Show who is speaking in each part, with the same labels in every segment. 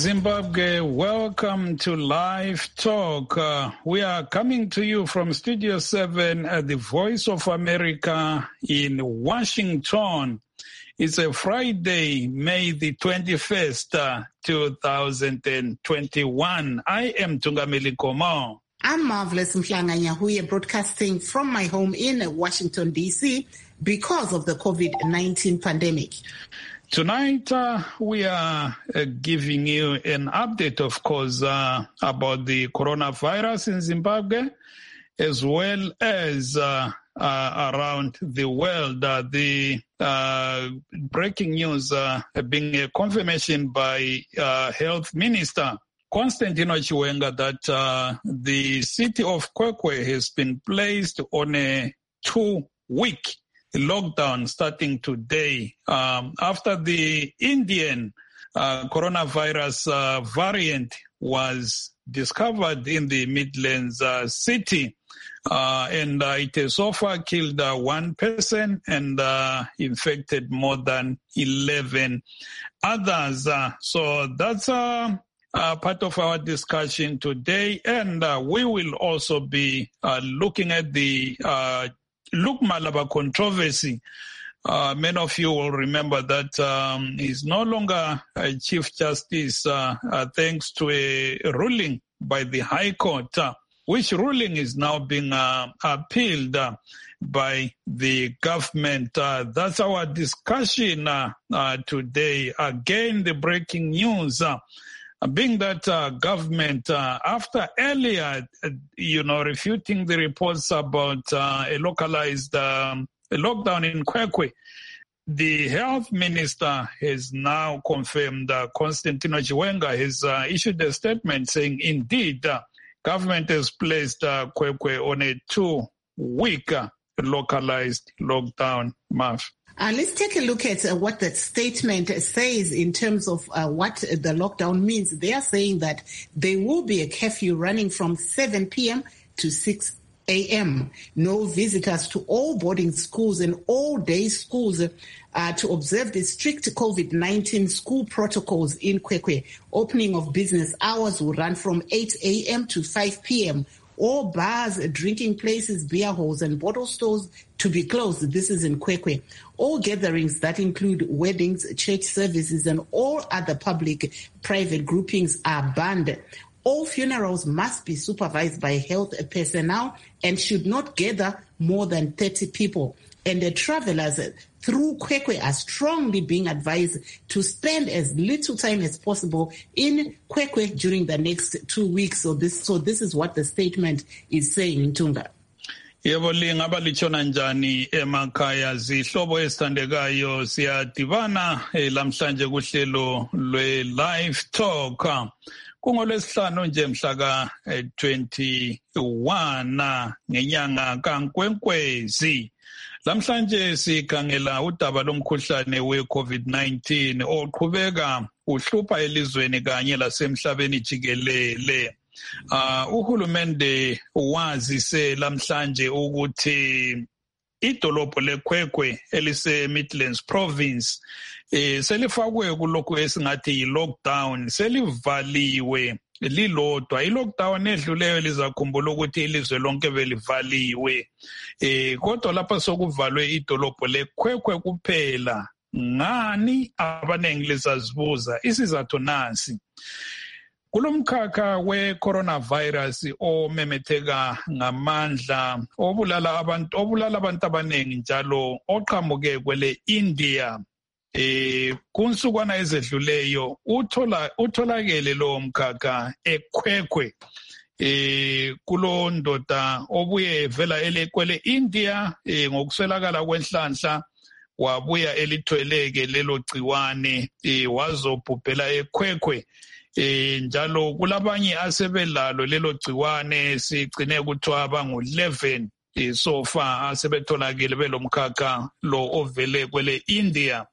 Speaker 1: Zimbabwe, welcome to Live Talk. We are coming to you from Studio 7 at the Voice of America in Washington. It's a Friday, May the 21st, 2021. I am Tungameli Komo.
Speaker 2: I'm Marvelous Mhlanga Nyahuye, broadcasting from my home in Washington, D.C. because of the COVID-19 pandemic.
Speaker 1: Tonight, we are giving you an update, of course, about the coronavirus in Zimbabwe, as well as around the world. The breaking news being a confirmation by Health Minister Constantino Chiwenga that the city of Kwekwe has been placed on a 2-week lockdown starting today after the Indian coronavirus variant was discovered in the Midlands city. And it has so far killed one person and infected more than 11 others. So that's part of our discussion today. And we will also be looking at the Luke Malaba controversy. Many of you will remember that he's no longer a Chief Justice thanks to a ruling by the High Court, which ruling is now being appealed by the government. That's our discussion today. Again, the breaking news being that government, after earlier, refuting the reports about a localized lockdown in Kwekwe, the health minister has now confirmed, Constantino Chiwenga has issued a statement saying, indeed, government has placed Kwekwe on a 2-week localized lockdown, Marv.
Speaker 2: Let's take a look at what that statement says in terms of what the lockdown means. They are saying that there will be a curfew running from 7 p.m. to 6 a.m. No visitors to all boarding schools and all day schools to observe the strict COVID-19 school protocols in Kwekwe. Opening of business hours will run from 8 a.m. to 5 p.m. All bars, drinking places, beer halls, and bottle stores to be closed. This is in Kwekwe. All gatherings that include weddings, church services, and all other public, private groupings are banned. All funerals must be supervised by health personnel and should not gather more than 30 people. And the travelers through Kwekwe are strongly being advised to spend as little time as possible in Kwekwe during the next 2 weeks. So this is what the statement is saying, Tunga.
Speaker 1: Yebo lingaba lichona njani emakhaya zihlobo esithandekayo siyadibana lamhlanje kuhlelo lwe-Live Talk. KungoLwesihlanu nje mhla ka-21 ngenyanga kaNkwenkwezi. Lamhlanje sikhangela udaba lomkhuhlane we-COVID-19 oqhubeka uhlupha elizweni kanye lasemhlabeni jikelele. Uhulumende wazise lamhlanje ukuthi idolobho leKwekwe elise Midlands Province selifakwe kulokhu esingathi yi-lockdown, selivaliwe lilodwa. I-lockdown edluleyo lizakhumbula ukuthi ilizwe lonke belivaliwe. Kodwa lapha sokuvalwe idolobho leKwekwe kuphela. Ngani abanengi lizazibuza? Isizathu nansi. Kulomkhakha we-coronavirus omemetheka ngamandla obulala abantu abanengi njalo oqhamuke kwele India. Kunsukwana ezedluleyo utholakele lo mkhakha eKwekwe. Kulondoda obuye vela kwele India ngokuswelakala kwenhlanhla wabuya elithweleke lelo gciwane wazobhubhela eKwekwe. Njalo kulabanye asebelalo lelo gciwane sigcine kuthiwa bangu-11 so far asebetholakele belomkhakha lo ovele kwele India.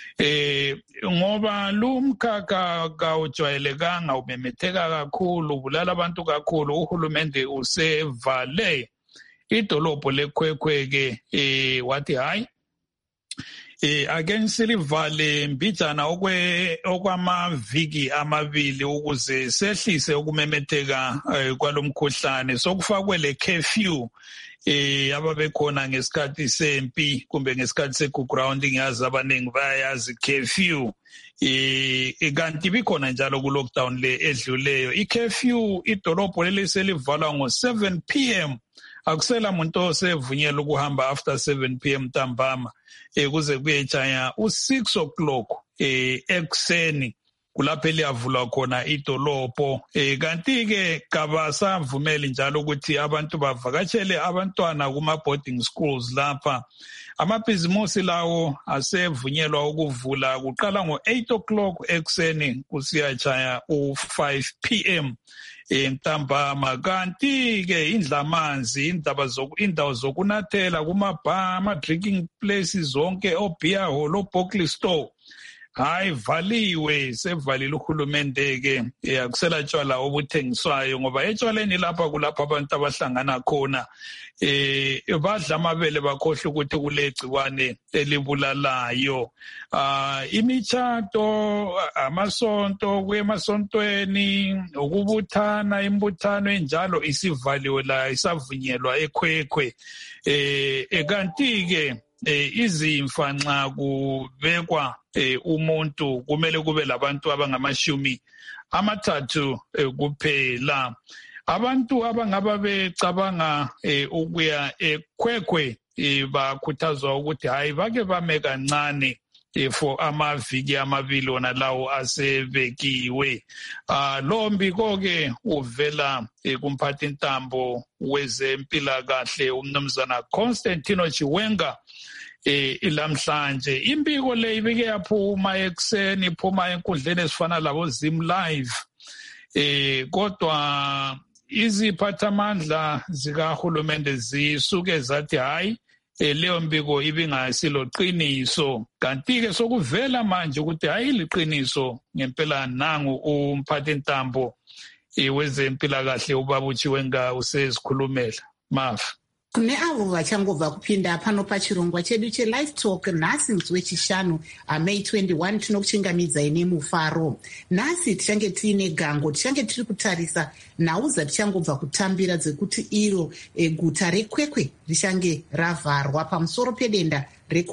Speaker 1: Ngoba lo mkhakha kawujwayelekanga umemetheka kakhulu ubulala abantu kakhulu, uhulumende usevale idolobho leKwekwe ke wathi hayi ake silivale mbijana okwamaviki amabili ukuze sehlise ukumemetheka kwalomkhuhlane. Sokufakwe le curfew ababekhona ngesikhathi sempi kumbe ngesikhathi se-ground, ngiyazi abaningi bayayazi curfew. Kanti bikhona njalo ku-lockdown le edluleyo. I-curfew idolobho leli selivalwa ngo-7 p.m. Akusela muntu osevunyelwa ukuhamba after 7 p.m. ntambama kuze kuyejaya u-6 o'clock ekuseni kulapho eliyavulwa khona idolobho. Kanti-ke kabasavumeli njalo ukuthi abantu bavakatshele abantwana kuma-boarding schools lapha. Amabhizimusi lawo asevunyelwa ukuvula kuqala ngo-8 o'clock ekuseni kusiyajaya u-5 p.m. ntambama. Kanti-ke indlamanzi, indawo zokunathela kuma-bar, ama-drinking places zonke, o-beer hall, o-Buckley store, hayi valiwe, sevalile uhulumende-ke. Akusela tshwala obuthengiswayo ngoba etshwaleni lapha kulapho abantu abahlangana khona badla amabele bakhohle ukuthi kulegciwane elibulalayo. Imitshato, amasonto, kuye emasontweni, ukubuthana, imbuthano enjalo isivaliwe la, isavunyelwa eKwekwe. Kanti-ke izimfa nxa kubekwa umuntu kumele kube labantu abangamashumi 30 kuphela. Abantu abangaba becabanga ukuya eKwekwe bakhuthazwa ukuthi hayi bake bame kancane for amaviki amabili wona lawo asebekiwe. Lo mbiko-ke uvela kumphathintambo wezempilakahle umnumzana Constantino Chiwenga. Ilamhlanje imbiko le ibike yaphuma ekuseni, iphuma enkundleni ezifana labo Zim Live. Kodwa iziphathamandla zikahulumende zisuke zathi hayi leyo mbiko ibingasilo qiniso. Kanti-ke sokuvela manje ukuthi hayi liqiniso ngempela. Nangu umphathintambo wezempilakahle ubaba uChiwenga usezikhulumela. Mafa
Speaker 2: kune avo vachangobva kupinda pano pachirongwa chedu chelive talk nhasi mwedzi wechishanu May 21 tinokuchingamidzai nemufaro. Nhasi tichange tiine gango, tichange tiri kutarisa nhau dzatichangobva kutambira dzekuti iro guta reKwekwe richange ravharwa pamusoro pedenda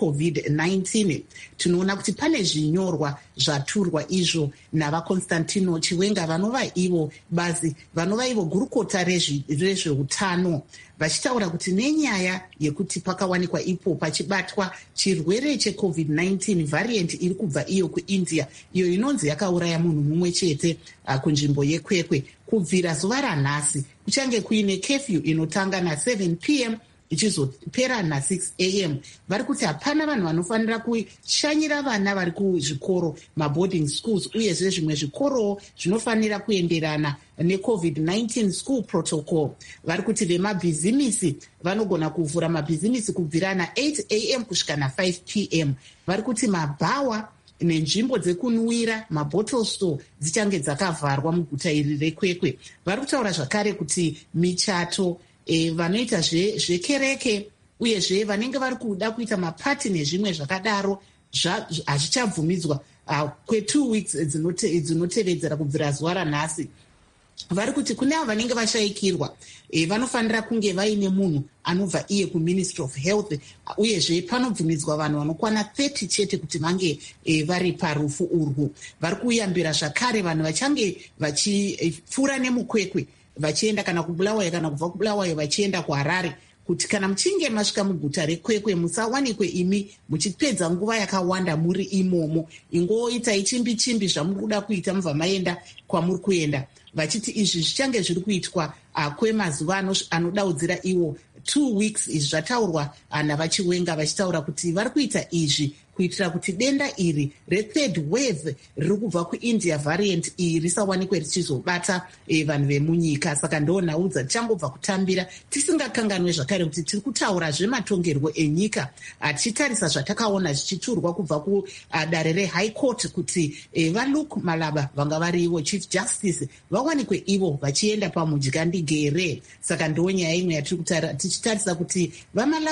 Speaker 2: reCOVID-19. Tinoona kuti pane zvinyorwa zvaturwa izvo navaConstantino Chiwenga vanova ivo bazi vanova ivo gurukota rezveutano, vachitaura kuti nenyaya yekuti pakawanikwa ipo pachibatwa chirwere cheCOVID-19 variant iri kubva iyo kuIndia, iyo inonzi yakauraya munhu mumwe chete kunzvimbo yeKwekwe. Kubvira zuva ranhasi kuchange kuine curfew inotanga na7 p.m. ichizopera na6 a.m. vari kuti hapana vanhu vanofanira kushanyira vana vari kuzvikoro, maboarding schools, uyezve zvimwe zvikorowo zvinofanira kuenderana neCOVID-19 school protocol. Vari kuti vemabhizimisi vanogona kuvhura mabhizimisi kubvira na8 a.m. kusvika na5 p.m. Vari kuti mabhawa nenzvimbo dzekunwira, mabottle store, dzichange dzakavharwa muguta iri reKwekwe. Vari kutaura zvakare kuti michato, vanoita zvekereke uyezve vanenge vari kuda kuita mapati nezvimwe zvakadaro hazvichabvumidzwa kwe2 weeks dzinotevedzera kubvira zuva ranhasi. Vari kuti kune avo vanenge vashayikirwa vanofanira kunge vaine munhu anobva iye kuMinistry of Health, uyezve panobvumidzwa vanhu vanokwana 30 chete kuti vange vari parufu urwu. Vari kuyambira zvakare vanhu vachange vachipfuura nemuKwekwe vachienda kana kuBulawayo kana kubva kuBulawayo vachienda kuHarare, kuti kana muchinge masvika muguta reKwekwe musawanikwe imi muchipedza nguva yakawanda muri imomo. Ingoitai chimbi zvamuri kuda kuita mubva maenda kwamuri kuenda. Vachiti izvi zvichange zviri kuitwa kwemazuva anodaudzira iwo 2 weeks. Izvi zvataurwa navaChiwenga vachitaura kuti vari kuita izvi kuitira kuti denda iri re3rd wave riri kubva kuIndia variant iyi risawanikwe richizobata vanhu vemunyika. Saka ndo nhau dzatichangobva kutambira, tisingakanganwe zvakare kuti tiri kutaura zvematongerwo enyika, tichitarisa zvatakaona zvichiturwa kubva kudare reHigh Court kuti vaLuke Malaba vanga vari ivo Chief Justice vawanikwe ivo vachienda pamudyandigere. Saka ndo nyaya imwe yatiri tichitarisa kuti vaMalaba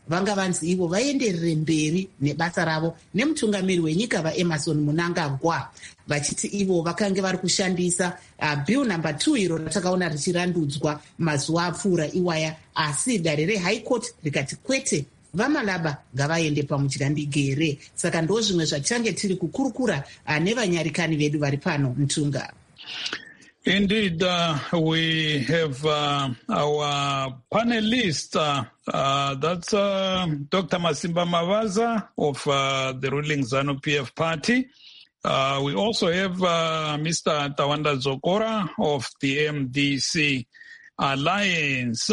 Speaker 2: vanga vanzi ivo vaenderere mberi nebasa ravo nemutungamiri wenyika vaEmmerson Mnangagwa vachiti ivo vakange vari kushandisa bill number 2 iro ratakaona richirandudzwa mazuva apfuura iwaya, asi dare reHigh Court rikati kwete, vaMalaba ngavaende pamutyandegere. Saka ndo zvimwe zvatichange tiri kukurukura nevanyarikani vedu vari pano Mtunga.
Speaker 1: Indeed, we have our panelist, that's Dr. Masimba Mavaza of the ruling ZANU-PF party. We also have Mr. Tawanda Zokora of the MDC Alliance.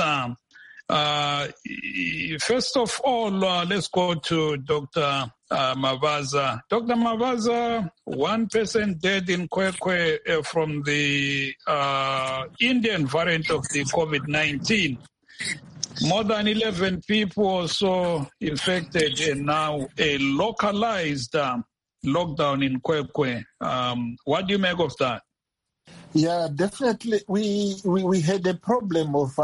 Speaker 1: First of all, let's go to Dr. Mavaza. Dr. Mavaza, one person dead in Kwekwe from the Indian variant of the COVID-19. More than 11 people also infected, and now a localized lockdown in Kwekwe. What do you make of that?
Speaker 3: Yeah, definitely. We had a problem of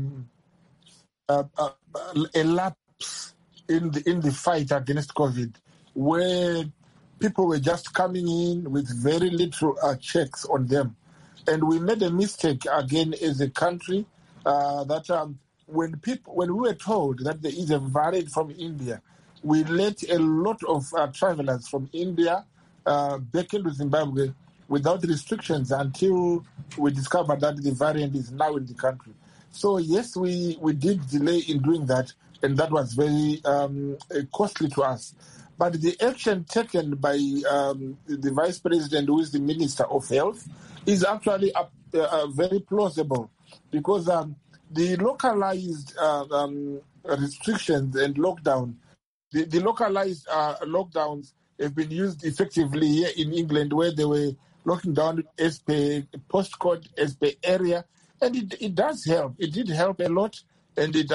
Speaker 3: a lapse in the fight against COVID, where people were just coming in with very little checks on them. And we made a mistake again as a country that when we were told that there is a variant from India, we let a lot of travelers from India back into Zimbabwe without restrictions until we discovered that the variant is now in the country. So yes, we did delay in doing that, and that was very costly to us. But the action taken by the Vice President, who is the Minister of Health, is actually very plausible, because the localized restrictions and lockdown, the localized lockdowns have been used effectively here in England, where they were locking down as per postcode, as per area. And it does help. It did help a lot, and it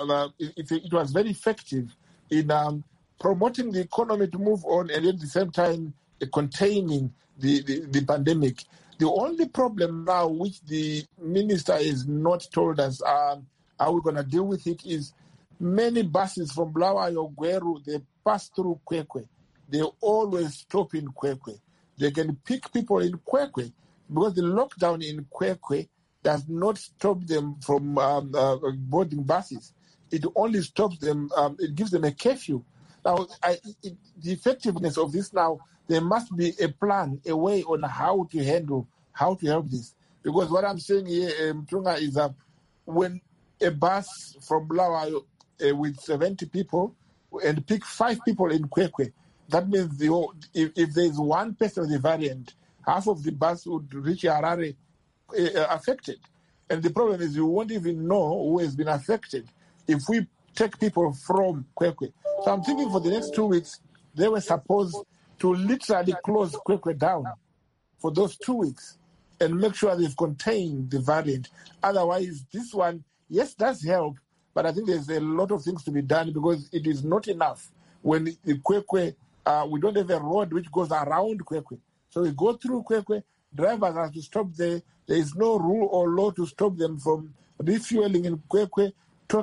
Speaker 3: was very effective in promoting the economy to move on, and at the same time containing the pandemic. The only problem now, which the minister has not told us how we're going to deal with it, is many buses from Bulawayo, Gweru, they pass through Kwekwe. They always stop in Kwekwe. They can pick people in Kwekwe, because the lockdown in Kwekwe does not stop them from boarding buses. It only stops them, it gives them a curfew. Now, the effectiveness of this now, there must be a plan, a way on how to help this. Because what I'm saying here, Mtunga, is that when a bus from Bulawayo with 70 people and pick 5 people in Kwekwe, that means if there's one person with the variant, half of the bus would reach Harare affected. And the problem is you won't even know who has been affected if we take people from Kwekwe. So I'm thinking for the next 2 weeks, they were supposed to literally close Kwekwe down for those 2 weeks and make sure they've contained the variant. Otherwise, this one, yes, does help, but I think there's a lot of things to be done, because it is not enough when the Kwekwe, we don't have a road which goes around Kwekwe. So we go through Kwekwe, drivers have to stop there. There is no rule or law to stop them from refueling in Kwekwe,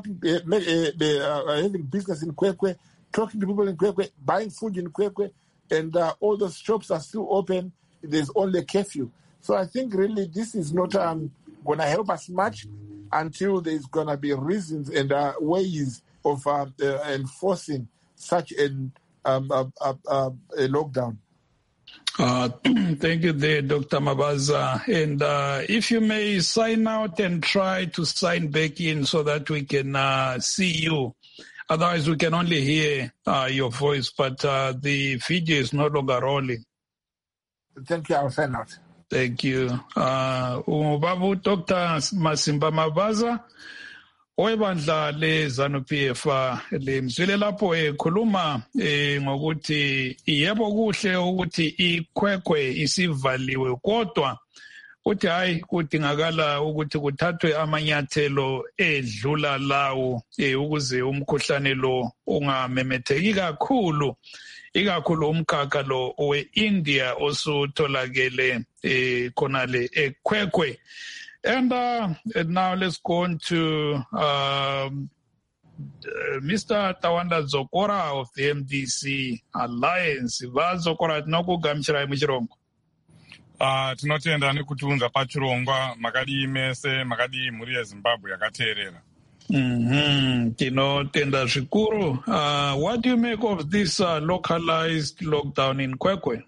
Speaker 3: having business in Kwekwe, talking to people in Kwekwe, buying food in Kwekwe, and all those shops are still open. There's only a curfew. So I think really this is not going to help us much until there's going to be reasons and ways of enforcing such a lockdown.
Speaker 1: Thank you there, Dr. Mavaza. And if you may sign out and try to sign back in so that we can see you. Otherwise, we can only hear your voice, but the video is no longer rolling.
Speaker 3: Thank you. I'll sign out.
Speaker 1: Thank you. Babu Dr. Masimba Mavaza, owebandla le-ZANU-PF limzwile lapho ekhuluma ngokuthi yebo kuhle ukuthi iKwekwe isivaliwe, kodwa uthi hayi kudingakala ukuthi kuthathwe amanyathelo edlula lawo ukuze umkhuhlane lo ungamemetheki kakhulu, ikakhulu umkhakha lo owe-India osutholakele khonale eKwekwe. And now let's go on to Mr. Tawanda Zokora of the MDC Alliance, Zokora tinokugamuchirai muchirongwa.
Speaker 4: Tinotenda nekutiunza pachirongwa, makadii mese, makadii mhuri yeZimbabwe yakateerera.
Speaker 1: Tinotenda zvikuru. What do you make of this localized lockdown in Kwekwe?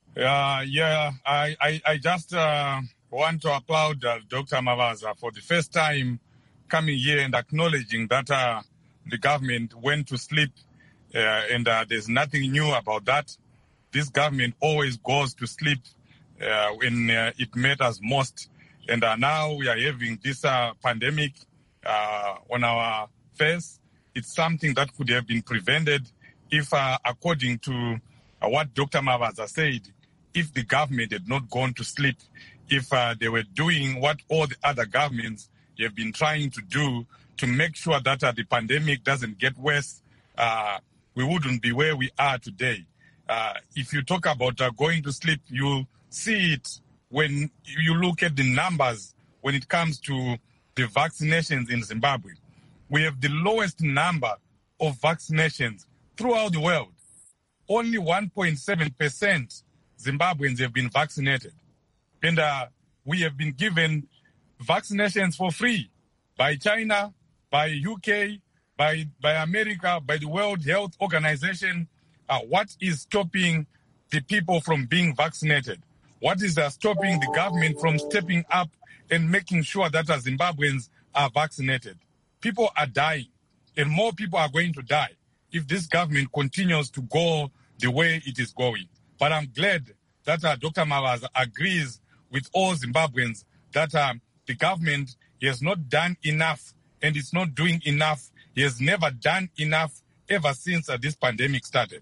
Speaker 4: I just want to applaud Dr. Mavaza for the first time coming here and acknowledging that the government went to sleep, and there's nothing new about that. This government always goes to sleep when it matters most. And now we are having this pandemic on our face. It's something that could have been prevented if, according to what Dr. Mavaza said, if the government had not gone to sleep, if they were doing what all the other governments have been trying to do to make sure that the pandemic doesn't get worse, we wouldn't be where we are today. If you talk about going to sleep, you see it when you look at the numbers when it comes to the vaccinations in Zimbabwe. We have the lowest number of vaccinations throughout the world. Only 1.7% Zimbabweans have been vaccinated. And we have been given vaccinations for free by China, by UK, by America, by the World Health Organization. What is stopping the people from being vaccinated? What is stopping the government from stepping up and making sure that Zimbabweans are vaccinated? People are dying, and more people are going to die if this government continues to go the way it is going. But I'm glad that Dr. Mavaza agrees with all Zimbabweans that the government has not done enough, and it's not doing enough. He has never done enough ever since this pandemic started.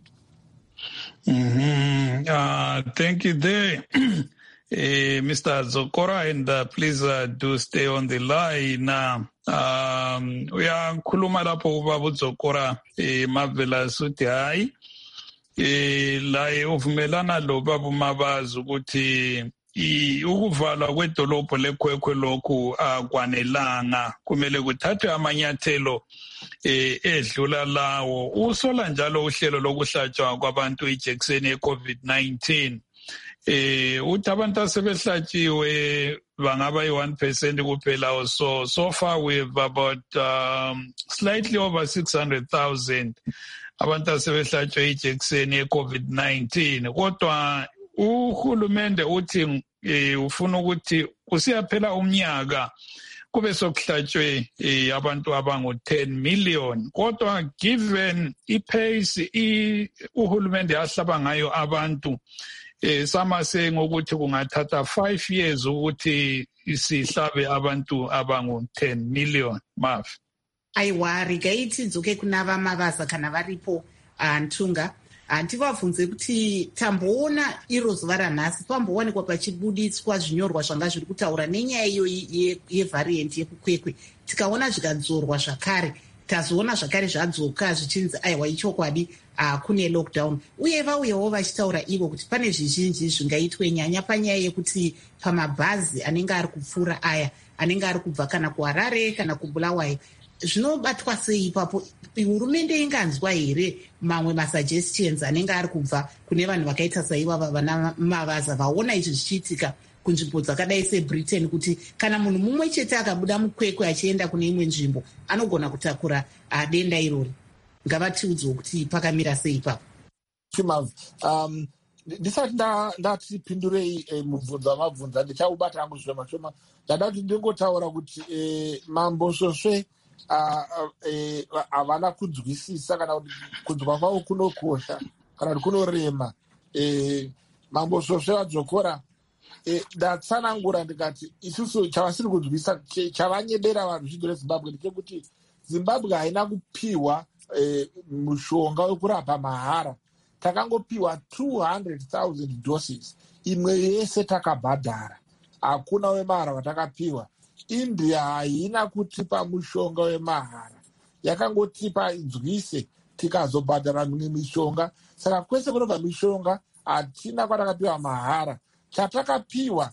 Speaker 1: Thank you there, Mr. Zokora, and please do stay on the line. Uyakhuluma lapho ubaba uZokora Mavela suthi hayi la uvumelana lo baba uMabazi ukuthi ukuvalwa kwedolobho leKwekwe lokhu akwanelanga, kumele kuthathwe amanyathelo edlula lawo. Usola njalo uhlelo lokuhlatshwa kwabantu ijekiseni ye-COVID-19. Uthi abantu asebehlatshiwe bangaba yi-1% kuphela. So far we have about slightly over 600,000 abantu asebehlatshwe ijekiseni ye-COVID-19. Kodwa uhulumende uthi ufuna ukuthi kusiyaphela umnyaka kube sokuhlatshwe abantu abangu-10 million. Kodwa given ipace uhulumende ahlaba ngayo abantu, samase ngokuthi kungathatha 5 years ukuthi sihlabe abantu abangu-10 million. Mav
Speaker 2: aiwa rigai tidzoke kuna vaMavaza kana varipo Ntunga. Tivabvunze kuti tamboona iro zuva ranhasi pambowanikwa pachibuditswa zvinyorwa zvanga zviri kutaura nenyaya iyo yevhariyendi yekuKwekwe, tikaona zvikadzorwa zvakare, tazoona zvakare zvadzoka zvichinzi aiwa ichokwadi kune lockdown, uye vauyawo vachitaura ivo kuti pane zvizhinji zvingaitwe nyanya panyaya yekuti pamabhazi anenge ari kupfuura aya anenge ari kubva kana kuHarare kana kuBulawayo, zvinobatwa sei ipapo? Hurumende inganzwa here mamwe masuggestions anenge ari kubva kune vanhu vakaita saivava vana Mavaza vaona izvi zvichiitika kunzvimbo dzakadai seBritain, kuti kana munhu mumwe chete akabuda muKwekwe achienda kune imwe nzvimbo anogona kutakura denda irori? Ngavatiudzwe kuti pakamira sei ipapo.
Speaker 3: Ndisati ndati pindurei mubvunzo wamabvunza, ndichaubata hangu zvishoma shoma. Ndada kuti ndingotaura kuti Mambo Sosve havana kunzwisisa kana kuti kunzwa kwavo kunokosha kana kuti kunorema. Mambo Sosve vaDzokora ndatsanangura ndikati isusu chavasiri kunzwisisa chavanyedera vanhu zvidzo reZimbabwe ndechekuti Zimbabwe haina kupiwa mushonga wekurapa mahara. Takangopiwa 200,000 doses, imwe yese takabhadhara, hakuna wemahara watakapiwa. India haina kutipa mushonga wemahara, yakangotipa inzwise tikazobhadhara mimwe mishonga. Saka kwese kunobva mishonga hatina kwatakapiwa mahara. Chatakapiwa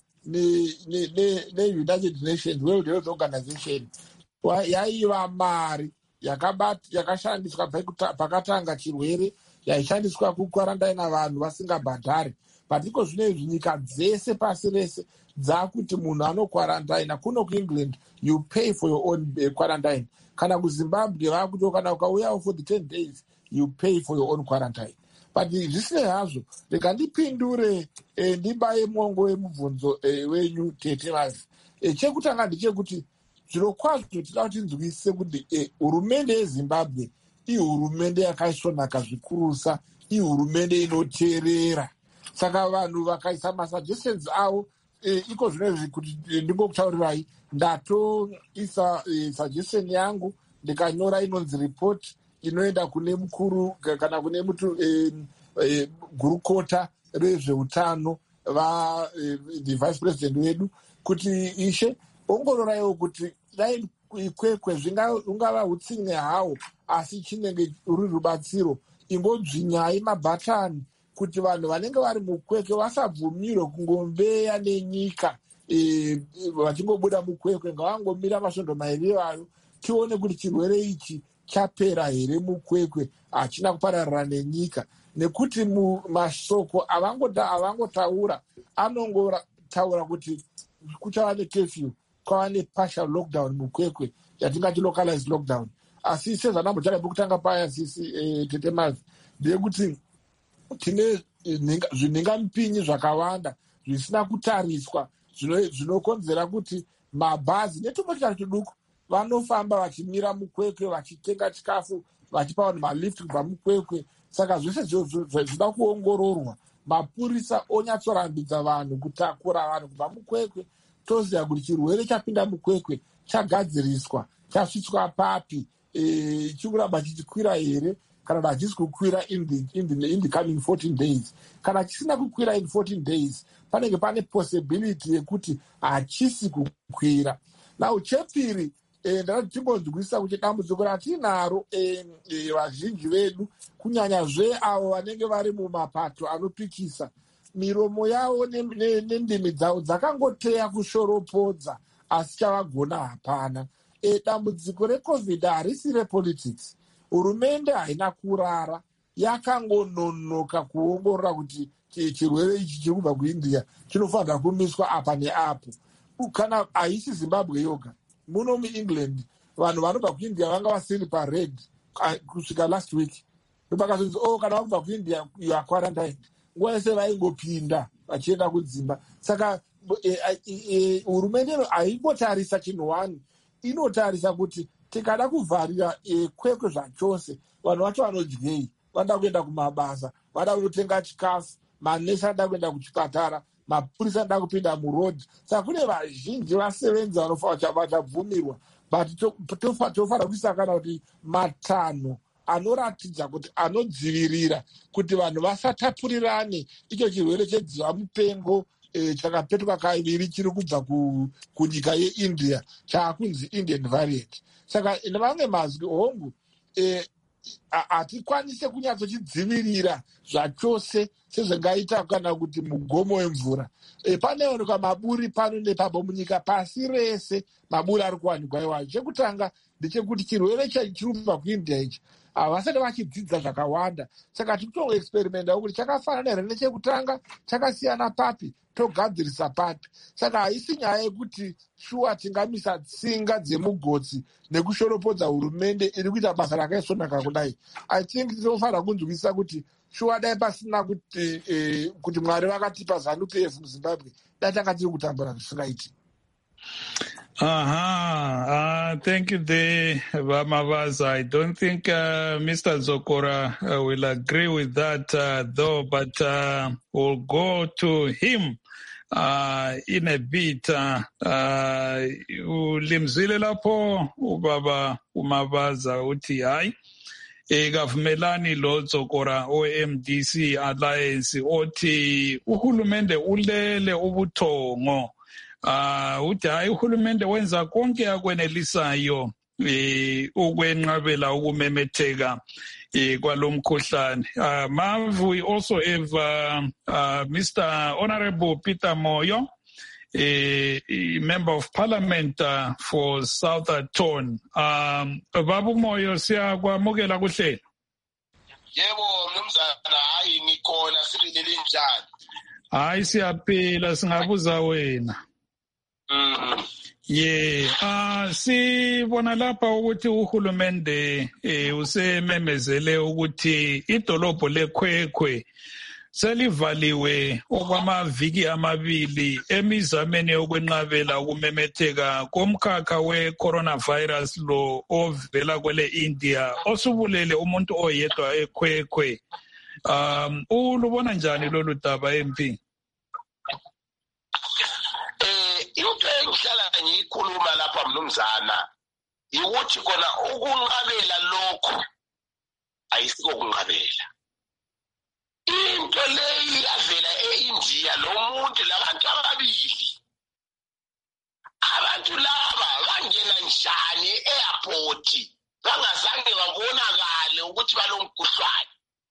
Speaker 3: ne United Nations, World Health Organization, yaiva mari yakashandiswa pakatanga chirwere yaishandiswa kukwarantaina vanhu vasingabhadhari. But iko zvino izvi nyika dzese pasi rese dzakuti munhu anokwarantaina. Kuno kuengland you pay for your own quarantine. Kana kuzimbabwe vakuti kana ukauyawo for the 10 days you pay for your own quarantine. But zvisinei hazvo, rega ndipindure ndibaye mwongo wemubvunzo wenyu Tete Mavi. Chekutanga ndechekuti zviro kwazvo tinoda kuti tinzwisise kuti hurumende yeZimbabwe ihurumende yakaisvonaka zvikurusa, ihurumende inoteerera. Saka vanhu vakaisa masuggestions avo iko zvinezvi kuti ndingokutaurirai, ndatoisa suggestion yangu ndikanyora inonzi report inoenda kune mukuru kana kune mutu gurukota rezveutano the vice president wedu kuti ishe ongororaiwo kuti dai ikwekwe ungava utsinye hawo asi chinenge uri rubatsiro, ingodzvinyai mabhatani kuti vanhu vanenge vari mukwekwe vasabvumirwe kungombeya nenyika vachingobuda mukwekwe, ngavangomira masvondo mairi ivayo tione kuti chirwere ichi chapera here mukwekwe, hachina kupararira nenyika. Nekuti mashoko avangotaura anongotaura kuti kuchava necurfew, kwava nepartial lockdown mukwekwe yatingati localized lockdown. Asi sezvanambochada pekutanga paya sisi Tete Mavi ndeyekuti tine zvinengamupinyi zvakawanda zvisina kutariswa zvinokonzera kuti mabhazi netumotokari tuduku vanofamba vachimira mukwekwe vachitenga chikafu vachipa vanhu malift kubva mukwekwe. Saka zvese zvinoda kuongororwa. Mapurisa onyatsorambidza vanhu kutakura vanhu kubva mukwekwe. Toziva kuti chirwere chapinda mukwekwe chagadziriswa chasvitswa papi, chikuramba chichikwira here kana kuti hachisi kukwira in the coming 14 days. Kana chisina kukwira in 14 days panenge pane possibility yekuti hachisi kukwira. Now chepiri ndati timbonzwisisa kuti dambudziko ratinaro vazhinji vedu kunyanyazve avo vanenge vari mumapato anopikisa, miromo yavo nendimi dzavo dzakangoteya kushoropodza asi chavagona hapana. Dambudziko reCovid harisi repolitics. Hurumende haina kurara, yakangononoka kuongorora kuti chirwere ichi chiri kubva kuIndia chinofanira kumiswa apa neapo. Kana haisi Zimbabwe yoga, muno muEngland vanhu vanobva kuIndia vanga vasiri pared kusvika last week. Ndopakazonzi kana vakubva kuIndia you are quarantined. Nguva yese vaingopinda vachienda kudzimba. Saka hurumende haingotarisa chinhu wani, inotarisa kuti tikada kuvharira kwekwe zvachose, vanhu vacho vanodyei, vanoda kuenda kumabasa, vanoda kunotenga chikafu, manesi anoda kuenda kuchipatara, mapurisa anoda kupinda murodhi. Saka kune vazhinji vasevenzi vachabvumirwa, but tofanira kuisa kana kuti matanho anoratidza kuti anodzivirira kuti vanhu vasatapurirane icho chirwere chedziva mupengo chakapetuka kaviri chiri kubva kunyika yeIndia chaakunzi Indian variant. Saka nevamwe mazwi hongu hatikwanise kunyatsochidzivirira zvachose sezvingaita kana kuti mugomo wemvura. Panoonekwa maburi pano nepapo munyika pasi rese, maburi ari kuwanikwa iwayo. Chekutanga ndechekuti chirwere chiri kubva kuIndia ichi havasati vachidzidza zvakawanda. Saka tikutoexperimenta kuti chakafanana here nechekutanga, chakasiyana papi, togadzirisa papi. Saka haisi nyaya yekuti shuwa tingamisa tsinga dzemugotsi nekushoropodza hurumende iri kuita basa rakaisvonaka kudai. I think tinofanira kunzwisisa kuti shuwa dai pasina kuti Mwari vakatipa ZANU-PF muZimbabwe, dai tanga tiri kutambura zvisingaiti.
Speaker 1: Thank you there, Vamavaza. I don't think Mr. Zokora will agree with that, though, but we'll go to him in a bit. Ulimzile lapho ubaba uMavaza uthi hayi kavumelani lo Zokora OMDC Alliance othi uhulumende ulele ubuthongo. Uthi hayi uhulumende wenza konke akwenelisayo ukwenqabela ukumemetheka kwalomkhuhlane. Mavu, we also have Mr. Honorable Peter Moyo. member of parliament for Southampton. Babu Moyo siyakwamukela kuhlelo.
Speaker 5: Yebo mnumzana, hayi ngikhona sibinile njani?
Speaker 1: Hayi siyaphila, singabuza wena. Sibona lapha ukuthi uhulumende usememezele ukuthi idolobho leKwekwe selivaliwe okwamaviki amabili emizameni yokwenqabela ukumemetheka komkhakha we-coronavirus lo ovela kwele India osubulele umuntu oyedwa eKwekwe. Ulubona njani lolu daba MP?
Speaker 5: Into engihlala ngiyikhuluma lapha mnumzana ukuthi khona ukunqabela lokho ayisiko kunqabela. Into leyi yavela eIndia lomuntu labantu ababili. Abantu laba bangena njani e-airport bangazange babonakale ukuthi balomkhuhlane.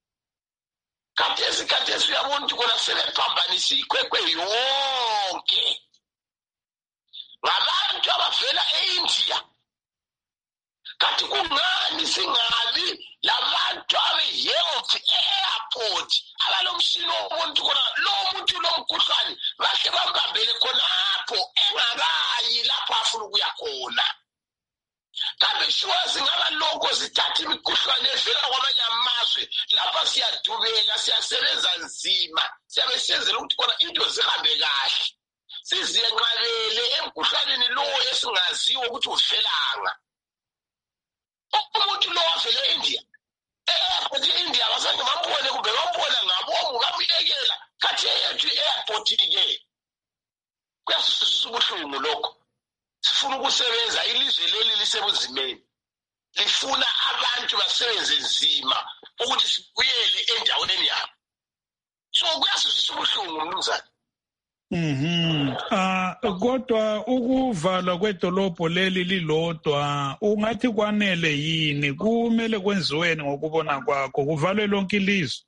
Speaker 5: Khathesi uyabona ukuthi khona sebephambanisa iKwekwe yonke. Ngabantu abavela e-India. Kanti kungani singabi labantu abe-health e-airport abalomshini womuntu khona lo muntu lomkhuhlane bahle bambambele khonapho engakayi lapho afuna ukuya khona. Kambe shuwa singaba lokho sithatha imikhuhlane evela kwamanye amazwe lapha siyadubeka siyasebenza nzima siyabe senzela ukuthi khona into zihambe kahle. Siziyenqabele emkhuhlaneni lo esingaziwo ukuthi uvelanga. Umuntu lo wavele eIndia. Airport eIndia bazange bambone kumbe bambona ngabomu bamyekela. Khathi yethu i-airport ke. Kuyasizwisa ubuhlungu lokho. Sifuna ukusebenza ilizwe leli lisebunzimeni. Lifuna abantu basebenze nzima ukuthi sibuyele endaweni yabo. So kuyasizwisa ubuhlungu mnumzana.
Speaker 1: Kodwa ukuvalwa kwedolobho leli lilodwa ungathi kwanele yini? Kumele kwenziweni ngokubona kwakho? Kuvalwe lonke ilizwe?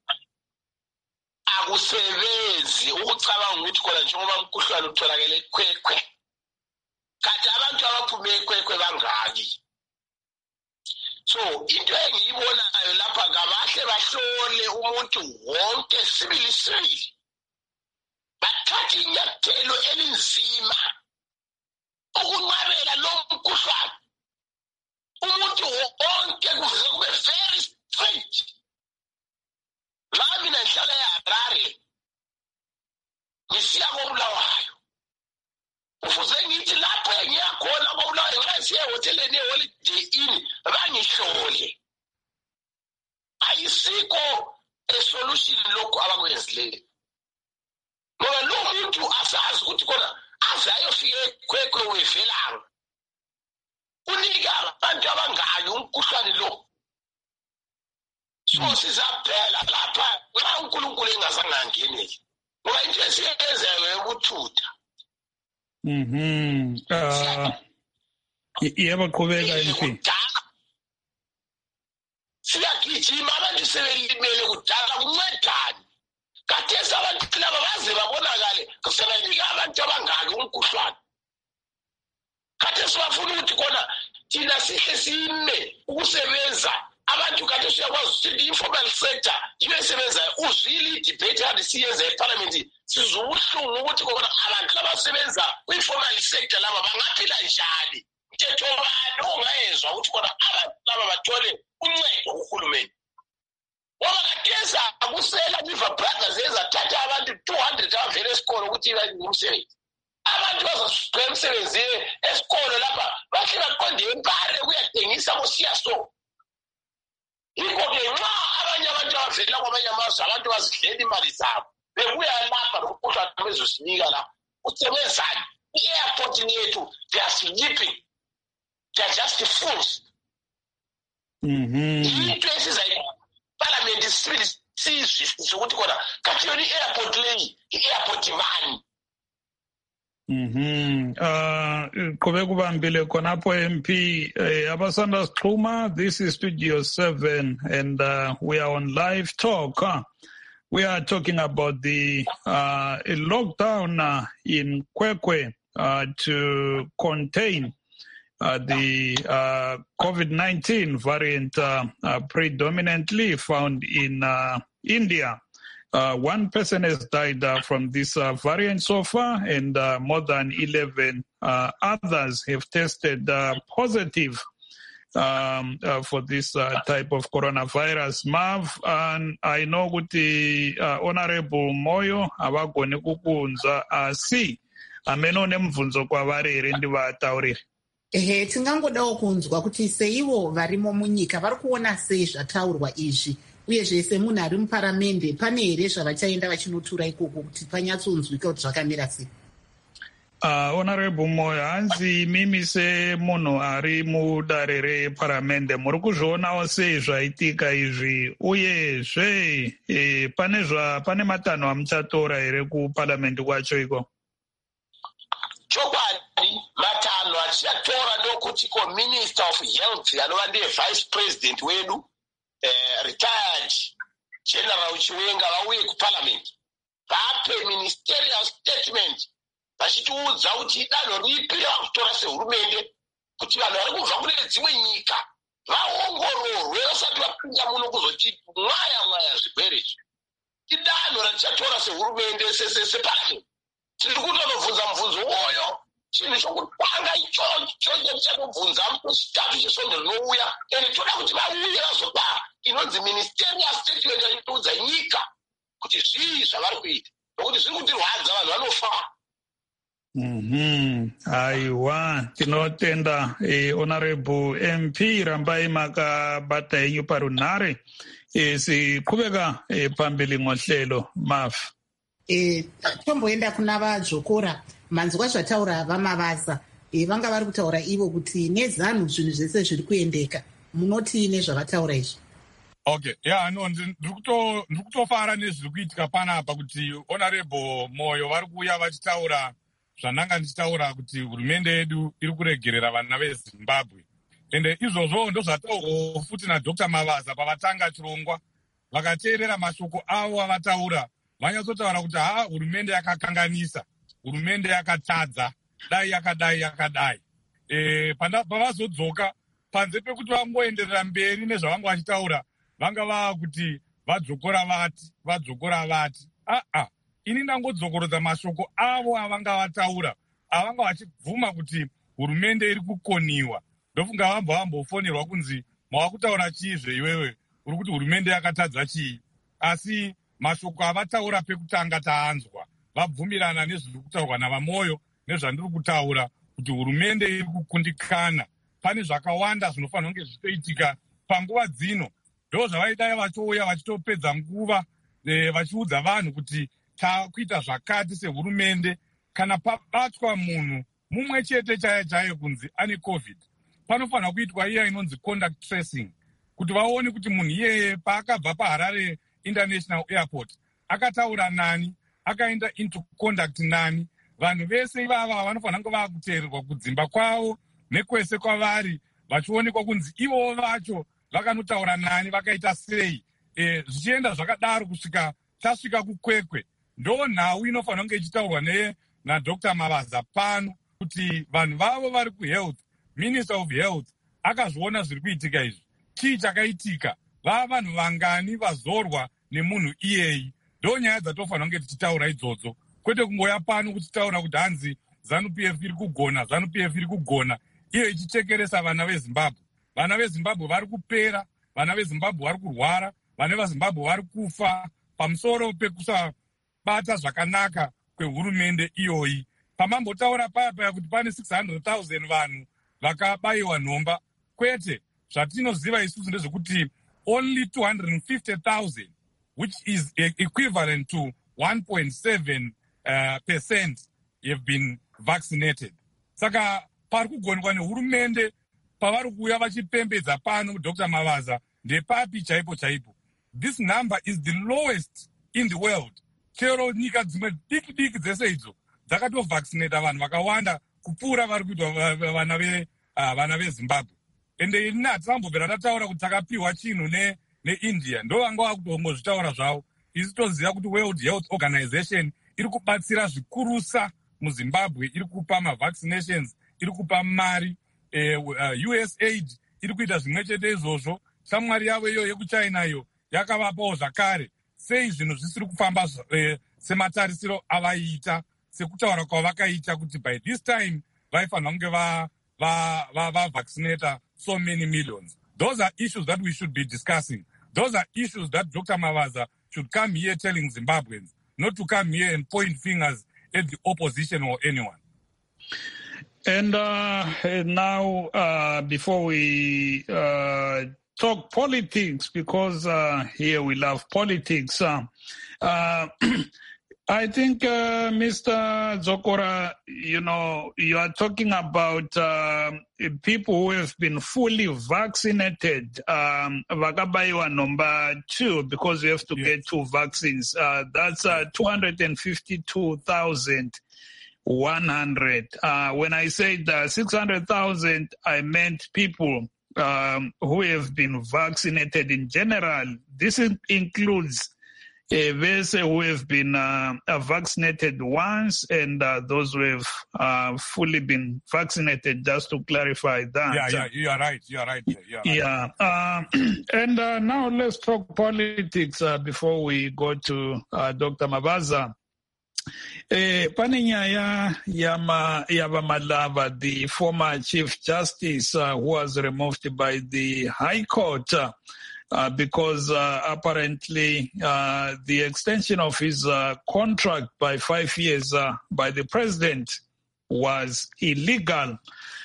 Speaker 5: Akusebenzi ukucabanga ukuthi khona njengoba umkhuhlane utholakele eKwekwe. Kanti abantu abaphume eKwekwe bangaki. So into engiyibonayo lapha kabahle bahlole umuntu wonke sibili. Bathatha inyathelo elinzima ukunqabela lo mkhuhlane. Umuntu wonke kuze kube very strict. Lami nahlala eHarare ngisiya koBulawayo. Ufuze ngithi lapho engiyakhona koBulawayo ngasiya ehoteleni eHoliday Inn bangihlole. Ayisikho esolution lokho abakwenzileyo. Ngoba lo muntu asazi ukuthi khona aze ayofika eKwekwe wevelanga. Unika abantu abangaki umkhuhlane lo. So sizaphela lapha nxa uNkulunkulu engazange angenele. Ngoba into esiyenzayo ukuthutha.
Speaker 1: Yebo qhubeka MP.
Speaker 5: Siyagijima abantu sebelimele kudala kuncedani. Khathesi abantu laba baze babonakale kusebenika abantu abangaki umkhuhlane. Khathesi bafuna ukuthi khona thina sihle sime ukusebenza abantu khathesi uyakwazi ukuthi informal sector ibesebenza uzwile debate hadi siyenza eParliament sizobuhlungu ukuthi khona abantu abasebenza kwi-informal sector laba bangaphila njani. Mthetho wani ongayezwa ukuthi khona abantu laba bathole uncedo kuhulumeni. Ngoba khathesi akusela River Brothers ezathatha abantu 200 abavela esikolo ukuthi bayengumsebenzi. Abantu bazasuka emsebenzini esikolo lapha bahle baqonde eMpare kuyadengisa koSiyaso. Yikho-ke nxa abanye abantu abavela kwamanye amazwe abantu bazidlela imali zabo bebuya lapha nomkhuhlane bezosinika lapha usebenzani? I-airport yethu they are sleeping. They are just fools. Into esizayiParliament sibili sizwisisa ukuthi khona kathi yona i-airport leyi i-airport mani.
Speaker 1: Qhubeka ubambile khonapho MP abasanda sixhuma. This is Studio 7 and we are on live talk we are talking about the lockdown in Kwekwe to contain the COVID-19 variant predominantly found in India. One person has died from this variant so far, and more than 11 others have tested positive for this type of coronavirus. Mav, I know kuti Honorable Moyo avagone kukunza asi amene one mubvunzo kwavari here ndivataurire.
Speaker 2: Tingangodawo kunzwa kuti seivo varimo munyika vari kuona sei zvataurwa izvi, uyezve semunhu ari muparamende pane here zvavachaenda vachinotura ikoko kuti panyatsonzwika kuti zvakamira sei?
Speaker 1: Honorable Moyo, hanzi imimi semunhu ari mudare reparamende muri kuzvionawo sei zvaitika izvi, uyezve pane matanho amuchatora here kuparamende kwacho iko?
Speaker 5: Chokwadi matanho atichatora ndokuti Minister of Health anova ndiye Vice President wedu retired General Chiwenga vauye kuparliament vape ministerial statement vachitiudza kuti danho ripi rakutora sehurumende kuti vanhu vari kubva kune dzimwe nyika vaongororwe vasati vapinda muno kuzoti mwaya zvirwere izvi. Idanho ratichatora sehurumende separliament. Tiri kutonobvunza mubvunzo uwoyo, chinhu chokutanga ichocho tichakubvunza muchitatu chesvondo rinouya, ende toda kuti vauye vazopa inonzi ministerial statement yachitiudza nyika kuti zvii zvavari kuita, nokuti zviri kutirwadza, vanhu vanofa.
Speaker 1: Aiwa, tinotenda Honorable MP rambai makabata yenyu parunhare sikuveka pambili ngohlelo Mav.
Speaker 2: Tomboenda kuna vadzvokora manzwa zvataura vamavasa vanga vari kutaura ivo kuti nezanu zvinhu zvese zviri kuendeka, munoti nezvavataura izvi?
Speaker 4: Okay, no, ndiri kutofara nezviri kuitika panapa kuti Honorable Moyo vari kuuya vachitaura zvananga ndichitaura kuti hurumende yedu iri kuregerera vana veZimbabwe. Ende izvozvo ndozvataurwa futi naDr. Mavaza pavatanga chirongwa, vakateerera mashoko avo avataura vanyatsotaura kuti hurumende yakakanganisa, hurumende yakatadza, dai yakadai. Pavazodzoka panze pekuti vangoenderera mberi nezvavanga vachitaura, vanga vava kuti vadzokora vati. Ini ndangodzokorodza mashoko avo avanga vataura, avanga vachibvuma kuti hurumende iri kukoniwa. Ndofunga vambofonerwa kunzi mava kutaura chiizve iwewe, uri kuti hurumende yakatadza chii? Asi mashoko avataura pekutanga taanzwa, vabvumirana nezviri kutaurwa navaMoyo nezvandiri kutaura kuti hurumende iri kukundikana. Pane zvakawanda zvinofanira kunge zvichitoitika panguva dzino. Ndo zvavaidai vachouya vachitopedza nguva vachiudza vanhu kuti takuita zvakati sehurumende. Kana pabatwa munhu mumwe chete chaiye kunzi ane COVID, panofanira kuitwa iya inonzi contact tracing, kuti vaone kuti munhu iyeye paakabva paHarare International Airport akataura nani, akaenda into contact nani. Vanhu vese ivava vanofanira kunge vakuteererwa kudzimba kwavo nekwese kwavari, vachionekwa kunzi ivo vacho vakanotaura nani, vakaita sei. Zvichienda zvakadaro kusvika tasvika kuKwekwe, ndo nhau inofanira kunge ichitaurwa naDr. Mavaza pano kuti vanhu vavo vari kuhealth, Minister of Health akazviona zviri kuitika izvi, chii chakaitika, vava vanhu vangani vazorwa nemunhu iyeyi. Ndo nyaya dzatofanira kunge tichitaura idzodzo, kwete kungoya pano kuchitaura kuti hanzi ZANU-PF iri kugona, ZANU-PF iri kugona, iyo ichichekeresa vana veZimbabwe. Vana veZimbabwe vari kupera, vana veZimbabwe vari kurwara, vana veZimbabwe vari kufa pamusoro pekusabata zvakanaka kwehurumende iyoyi. Pamambotaura paya kuti pane 600,000 vanhu vakabayiwa nhomba, kwete. Zvatinoziva isusu ndezvekuti only 250,000, which is equivalent to 1.7% have been vaccinated. Saka pari kugonwa nehurumende pavari kuuya vachipembedza pano Dr. Mavaza ndepapi chaipo. This number is the lowest in the world. Chero nyika dzimwe diki dzese idzo dzakatovaccinata vanhu vakawanda kupfuura vari kuitwa vana veZimbabwe. Ende ina tisambobvera tataura kuti takapiwa chinhu neIndia, ndo vanga vakutongozvitaura zvavo. isi toziva kuti World Health Organization iri kubatsira zvikurusa muZimbabwe, iri kupa mavaccinations, iri kupa mari. USAID iri kuita zvimwe chete izvozvo. Shamwari yavo iyo yekuchina iyo yakavapawo zvakare. Sei zvinhu zvisiri kufamba sematarisiro avaiita, sekutaura kwavakaita kuti by this time vaifanira kunge vaccinate so many millions. Those are issues that we should be discussing. Those are issues that Dr. Mavaza should come here telling Zimbabweans, not to come here and point fingers at the opposition or anyone.
Speaker 1: And now, before we talk politics, because here we love politics, I think, Mr. Zokora, you are talking about people who have been fully vaccinated. Vakabaiwa number 2, because you have to get 2 vaccines. That's 252,100. When I said 600,000, I meant people who have been vaccinated in general. This includes those who have been vaccinated once and those who have fully been vaccinated, just to clarify that.
Speaker 4: Yeah, you are right.
Speaker 1: And now let's talk politics before we go to Dr. Mavaza. Pane nyaya yavaMalava, the former Chief Justice who was removed by the High Court because apparently the extension of his contract by 5 years by the president was illegal.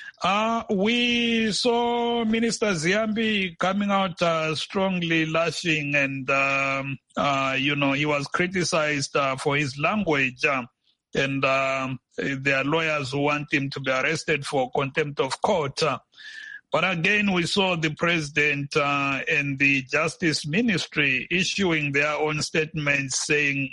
Speaker 1: We saw Minister Ziambi coming out strongly lashing, and he was criticized for his language, and there are lawyers who want him to be arrested for contempt of court. But again, we saw the president and the Justice Ministry issuing their own statements saying,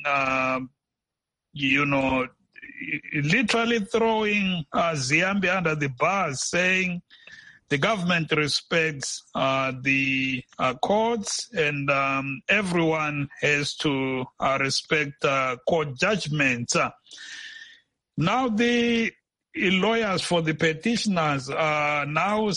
Speaker 1: literally throwing Ziambi under the bus, saying the government respects the courts and everyone has to respect court judgments. Now the lawyers for the petitioners are now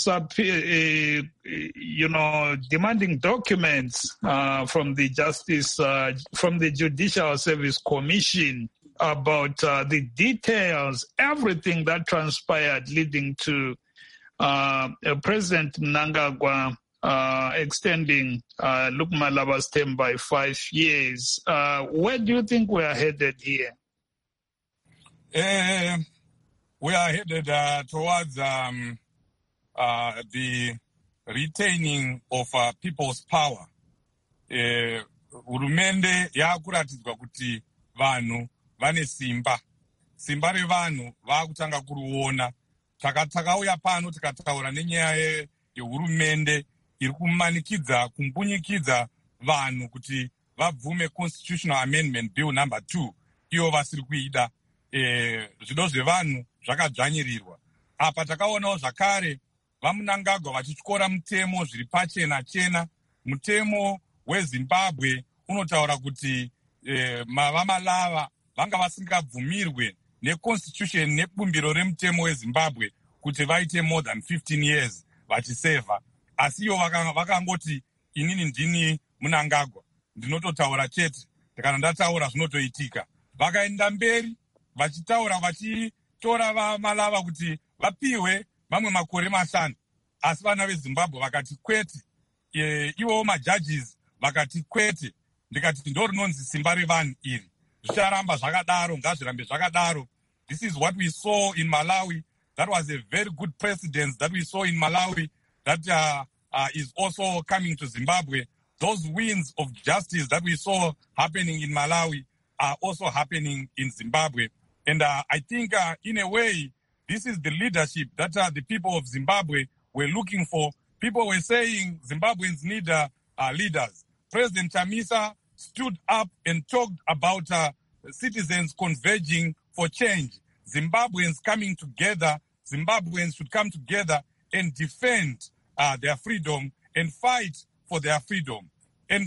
Speaker 1: demanding documents from the Judicial Service Commission about the details, everything that transpired leading to President Mnangagwa extending Luke Malava's term by 5 years. Where do you think we are headed here?
Speaker 4: We are headed towards the retaining of people's power. Hurumende yakuratidzwa kuti vanhu vane simba revanhu vakutanga kuruona. Takauya pano tikataura nenyaya yehurumende iri kumanikidza kumbunyikidza vanhu kuti vabvume Constitutional Amendment Bill number 2 iyo vasiri kuida. Zvido zvevanhu zvakadzvanyirirwa. Apa takaonawo zvakare vaMnangagwa vachityora mutemo zviri pachena chena. Mutemo weZimbabwe unotaura kuti vaMalava vanga vasingabvumirwe neconstitution nebumbiro remutemo weZimbabwe kuti vaite more than 15 years vachiseva. Asi ivo vakangoti inini ndini Mnangagwa, ndinototaura chete, kana ndataura zvinotoitika. Vakaenda mberi vachitaura vachitora vaMalava kuti vapiwe mamwe makore 5, asi vana veZimbabwe vakati kwete. Ivo majudges vakati kwete. Ndikati ndo rinonzi simba revanhu iri. Zvicharamba zvakadaro, ngazvirambe zvakadaro. This is what we saw in Malawi. That was a very good precedent that we saw in Malawi that is also coming to Zimbabwe. Those wins of justice that we saw happening in Malawi are also happening in Zimbabwe. And I think in a way, this is the leadership that the people of Zimbabwe were looking for. People were saying Zimbabweans need leaders. President Chamisa stood up and talked about citizens converging for change. Zimbabweans coming together. Zimbabweans should come together and defend their freedom and fight for their freedom. And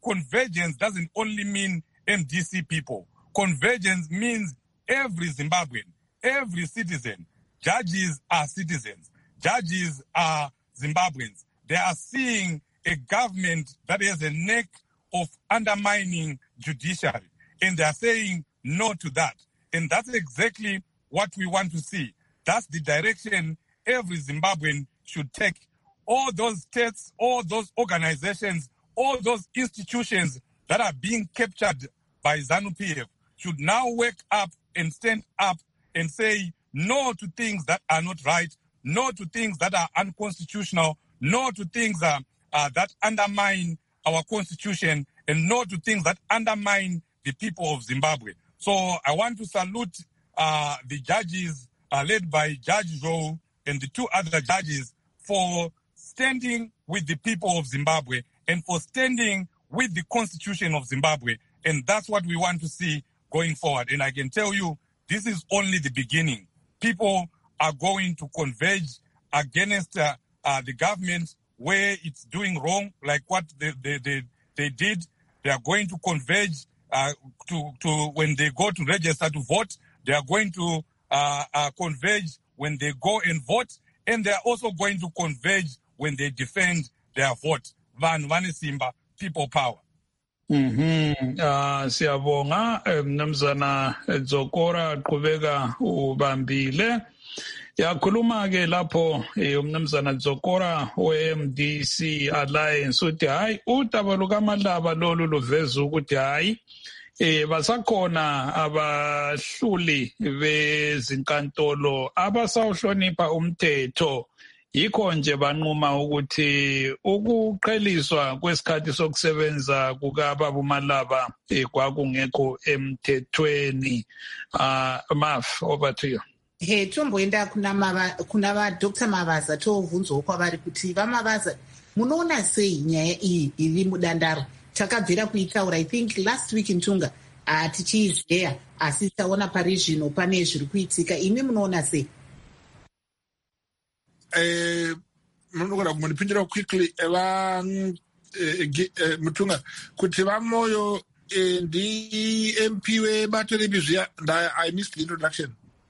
Speaker 4: convergence doesn't only mean MDC people. Convergence means every Zimbabwean, every citizen. Judges are citizens. Judges are Zimbabweans. They are seeing a government that has a neck of undermining judiciary. And they are saying no to that. And that's exactly what we want to see. That's the direction every Zimbabwean should take. All those states, all those organizations, all those institutions that are being captured by ZANU-PF should now wake up and stand up and say no to things that are not right, no to things that are unconstitutional, no to things that undermine our constitution, and no to things that undermine the people of Zimbabwe. So I want to salute the judges led by Judge Zhou and the two other judges for standing with the people of Zimbabwe and for standing with the constitution of Zimbabwe. And that's what we want to see going forward. And I can tell you, this is only the beginning. People are going to converge against the government where it's doing wrong, like what they did. They are going to converge to when they go to register to vote. They are going to converge when they go and vote. And they are also going to converge when they defend their vote. Vani Simba, people power.
Speaker 1: Siyabonga mnumzana Dzokora qhubeka ubambile. Yakhuluma ke lapho umnumzana Dzokora we-MDC Alliance uthi hayi udaba lukaMalaba lolu luveza ukuthi hayi basakhona abahluli bezinkantolo abasawuhlonipha umthetho. Yikho nje banquma ukuthi ukuqheliswa kwesikhathi sokusebenza kukababa uMalaba kwakungekho emthethweni. Maf, over to you.
Speaker 2: He tomboenda kuna Dr. Mavaza tovunzawo kwavari kuti vaMavaza munoona sei nyaya iyi iri mudandaro. Takabvira kuitaura I think last week in Tunga tichiizeya asi taona pari zvino pane zviri kuitika. Imi munoona sei?
Speaker 3: Munogona kumunipindira quickly Mutunga kuti vamoyo ndi MP webato ripi zviya. I missed the introduction.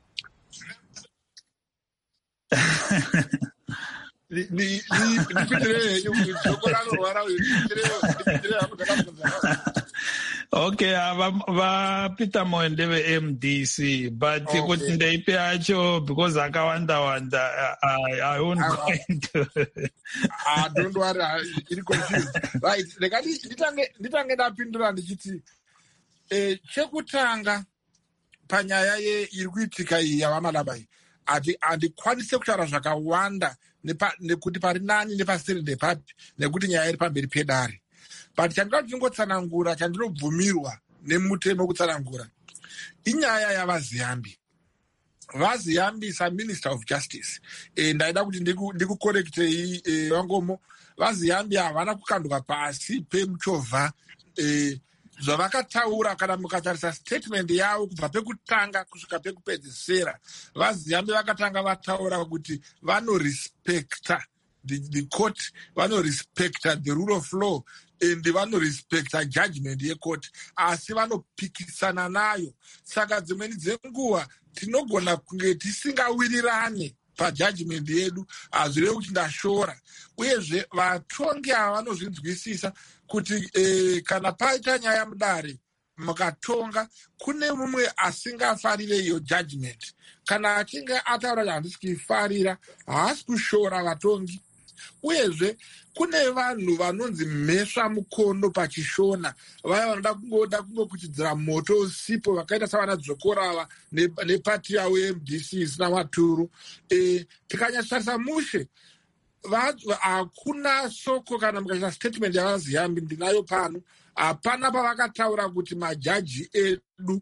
Speaker 1: Okay, va Peter Moendebe MDC, but kuti ndeipi yacho because akawanda I won't go into.
Speaker 3: Don't worry, iri confused. Right, nditange ndapindura ndichiti chekutanga panyaya iri kuitika iyi yavaMalaba iyi handikwanise kutaura zvakawanda nekuti pari nani nepasiri ndepapi nekuti nyaya iri pamberi pedare. But chandinoda ndingotsanangura chandinobvumirwa nemutemo wekutsanangura inyaya yavaZiyambi. VaZiyambi saMinister of Justice. Ndaida kuti ndikukorektei Wangomo. VaZiyambi havana kukanduka pasi pemuchovha. Zvavakataura kana mukatarisa statement yavo kubva pekutanga kusvika pekupedzisira, VaZiyambi vakatanga vataura kuti vanorespecta the court, vanorespecta the rule of law, and vanorespecta judgment yecourt, asi vanopikisana nayo. Saka dzimweni dzenguva tinogona kunge tisingawirirane pajudgment yedu, hazvirevi kuti ndashora. Uyezve vatongi ava vanozvinzwisisa kuti kana paita nyaya mudare mukatonga kune mumwe asingafarire iyo judgment. Kana achinge ataura kuti handisi kuifarira, haasi kushora vatongi. Uyezve kune vanhu vanonzi mhesva mukono pachishona, vaya vanoda kungokuchidzira moto usipo, vakaita savana Dzokora nepati yavo MDC isina maturu. Tikanyatsotarisa mushe hakuna soko kana mukaita statement yavaZiyambi ndinayo pano, hapana pavakataura kuti majaji edu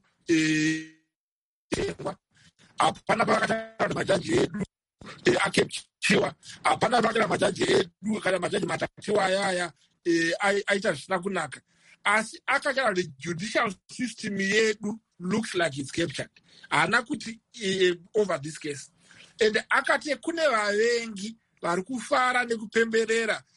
Speaker 3: hapana pavakataura kuti majaji edu akepchiwa, hapana pavakataura majaji edu kana majaji matatiwa ayaya aita zvisina kunaka. Asi akataura kuti judicial system yedu looks like it's captured. Haana kuti over this case. And akati kune vavengi vari kufara nekupemberera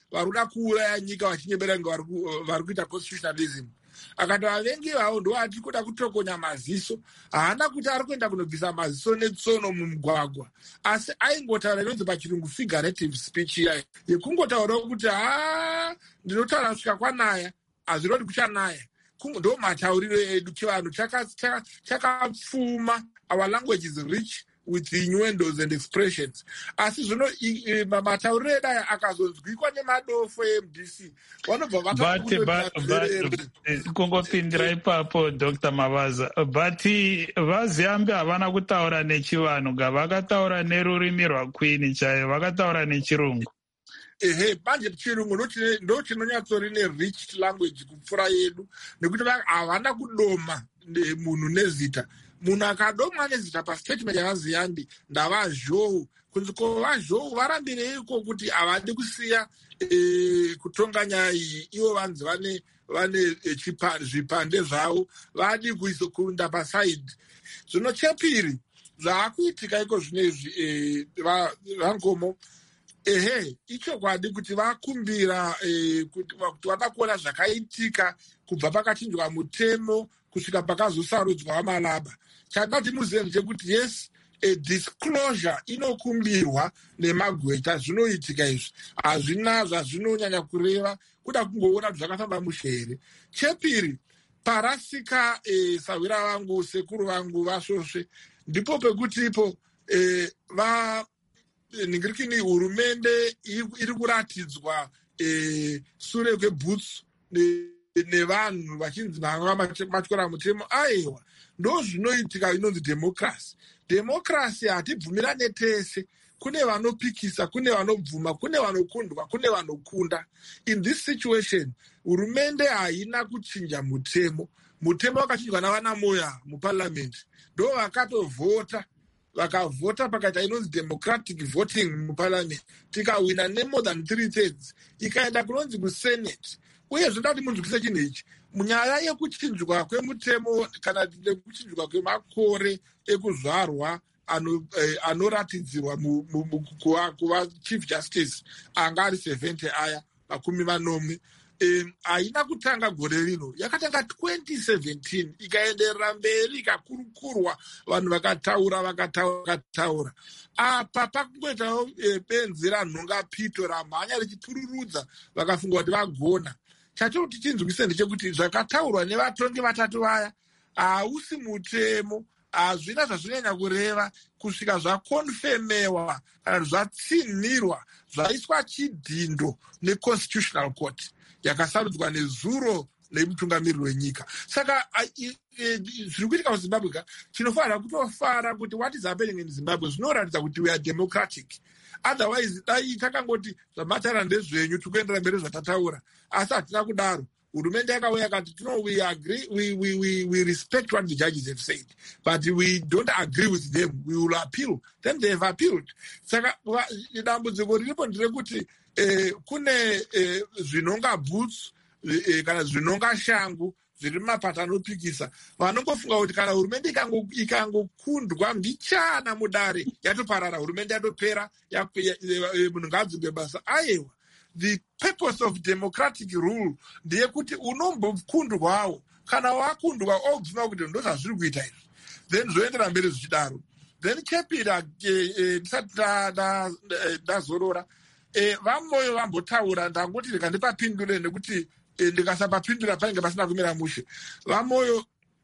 Speaker 3: vari kuda kuuraya nyika vachinyembera nga vari kuita constitutionalism. Akati vavengi vavo ndo ati kuda kutokonya maziso. Haana kuti ari kuenda kunobvisa maziso netsono mumugwagwa, asi aingotaura inonzi pachirungu figurative speech iya yekungotaura kuti ndinotaura kusvika kwanaya, hazvirodi kuchanaya. Ndo matauriro edu chivanhu chakapfuma. Our language is rich with innuendos and expressions. Asi zvino matauriro edu aya akazonzwikwa nemadofo eMDC vanobva
Speaker 1: kungopindira ipapo Dr. Mavaza, but vaZimbabwe havana kutaura nechivanhu, vakataura nerurimi rwakwini chaivo, vakataura nechirungu.
Speaker 3: Manje chirungu ndo chinonyatsori ne-rich language kupfura yedu, nekuti havana kudoma munhu nezita. Munhu akadomwa nezita pastatement yavaZimbabwe ndavazhou. Kunzi kovazhou varambireiko kuti havadi kusiya kutonga nyaya iyi, ivo vanzi vane zvipande zvavo, vadi kuenda pasaidi. Zvino chepiri zvaakuitika iko zvinezvi vangomo, ichokwadi kuti vakumbira kuti vada kuona zvakaitika kubva pakachinjwa mutemo kusvika pakazosarudzwa vaMalaba. Chakati muzive ndechekuti yes, disclosure inokumbirwa nemagweta. Zvinoitika izvi hazvina zvazvinonyanya kureva, kuda kungoona kuti zvakafamba mushe here. Chepiri, parasika sawira vangu sekuru vangu vasvosve, ndipo pekutipo ningirikini hurumende iri kuratidzwa sure kwebhutsu nevanhu vachinzi matyora mutemo. Aiwa, ndo zvinoitika inonzi democracy. Democracy hatibvumirane tese. Kune vanopikisa, kune vanobvuma, kune vanokundwa, kune vanokunda. In this situation, hurumende haina kuchinja mutemo. Mutemo wakachinjwa navanamoya muparliament. Ndo vakatovhota, vakavhota pakaita inonzi democratic voting muparliament, tikawina more than 3/3, ikaenda kunonzi kusenate. Uye zvoda kuti munzwikise chinhu ichi, munyaya yekuchinjwa kwemutemo kana nekuchinjwa kwemakore ekuzvarwa anoratidzirwa kuva chief justice anga ari 70 aya 40, haina kutanga gore rino, yakatanga 2017 ikaenderera mberi ikakurukurwa, vanhu vakataura. Apa pakungoitawo benzi ranhonga pito ramhanya richipururudza, vakafunga kuti vagona. Chatoti chinzwikise ndechekuti zvakataurwa nevatongi vatatu vaya hausi mutemo, hazvina zvazvinonyanya kureva kusvika zvakonfemewa kana zvatsinhirwa, zvaiswa chidhindo neconstitutional court yakasarudzwa nezuro nemutungamiriri wenyika. Saka zviri kuitika muZimbabwe chinofanira kutofara kuti what is happening in Zimbabwe zvinoratidza kuti we are democratic. Otherwise dai takangoti zvamataura ndezvenyu tikuendera mberi zvatataura, asi hatina kudaro. Hurumende yakauya yakati we agree, we respect what the judges have said, but we don't agree with them, we will appeal. Then they have appealed. Saka dambudziko riripo nderekuti kune zvinonga boots kana zvinonga shangu zviri mumapata anopikisa, vanongofunga kuti kana hurumende ikangokundwa mbichana mudare yatoparara, hurumende yatopera, munhu ngaadzingwe basa. Aiwa, the purpose of democratic rule ndeyekuti unombokundwawo, kana wakundwa obvuma kuti ndo zvazviri kuita izvi, then zvoendera mberi zvichidaro. Then chepira ndisati ndazorora, vamoyo vambotaura, ndangoti ndikandipapindure nekuti ndikasapapindura panenge pasina kumira mushe. Vamoyo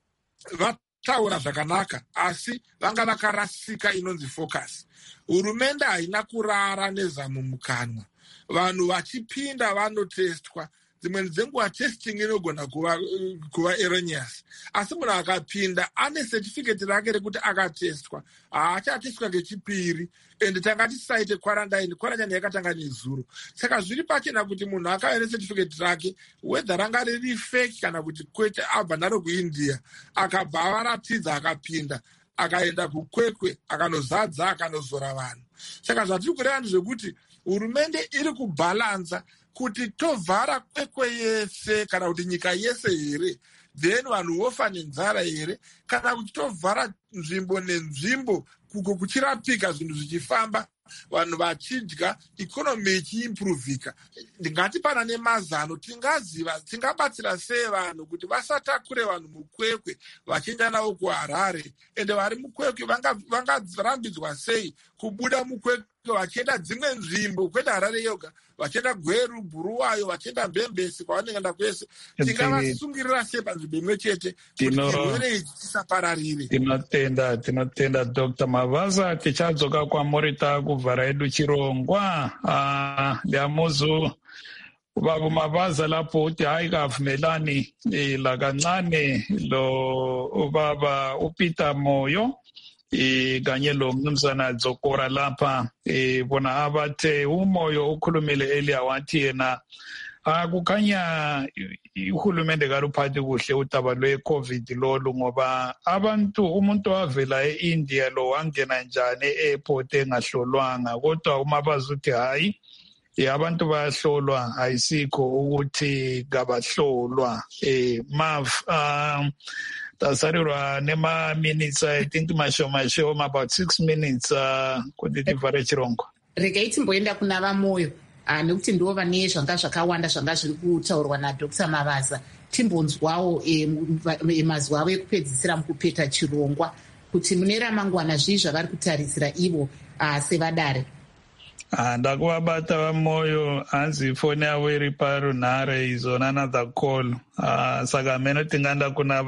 Speaker 3: vataura zvakanaka, asi vanga vakarasika inonzi focus. Hurumende haina kurara nezamu mukanwa, vanhu vachipinda vanotestwa. Dzimwe dzenguva testing inogona kuva erroneous, asi munhu akapinda ane certificate rake rekuti akatestwa, haachatestwa ngechipiri, ende tanga tisaite quarantine yakatanga nezuro. Saka zviri pachena kuti munhu akauya necertificate rake, whether ranga riri fake kana kuti kwete, abva naro kuIndia, akabva avaratidza, akapinda, akaenda kukwekwe, akanozadza, akanozora vanhu. Saka zvatiri kureva ndezvekuti hurumende iri kubhalanza kuti tovhara kwekwe yese kana kuti nyika yese here, then vanhu vofa nenzara here, kana kuti tovhara nzvimbo nenzvimbo kuchirapika zvinhu zvichifamba, vanhu vachidya, ikonomi ichiimprovhika. Ndingati pana nemazano tingabatsira sei vanhu kuti vasatakure vanhu mukwekwe vachienda navo kuHarare, ende vari mukwekwe vangarambidzwa sei kubuda mukwekwe vachienda dzimwe nzvimbo, kwete Harare yoga, vachienda Gweru, Bhuruwayo, vachienda Mbembesi, kwavanengenda kwese. Tingavasungirira sei panzvimbo imwe chete kuti chirwere ichi chisapararire?
Speaker 1: Tinotenda Dr. Mavaza. Tichadzoka kwamuri takuvhara edu chirongwa ndiamuzu ubaba Mavaza lapho uthi hayi kavumelani lakancane lo ubaba uPeter Moyo kanye lo mnumzana Dzokora lapha bona abathe uMoyo ukhulumile earlier wathi yena kukhanya uhulumende kaluphathi kuhle udaba lwe-COVID lolu, ngoba umuntu wavela e-India lo wangena njani e-airport engahlolwanga, kodwa uma bazuthi hayi abantu bayahlolwa, ayisikho ukuthi kabahlolwa. Mav tasarirwa nema-minutes, I think mashoma about 6 minutes kuti tivhare chirongwa.
Speaker 2: Regai timboenda kuna vaMoyo nekuti ndivo vane zvanga zvakawanda zvanga zviri kutaurwa naDr. Mavaza. Timbonzwawo mazuva avo ekupedzisira mukupeta chirongwa, kuti mune ramangwana zvii zvavari kutarisira ivo sevadare.
Speaker 1: Ndakuvabata vaMoyo, hanzi foni yavo iri parunhare izona another call, saka meno tinganda kuna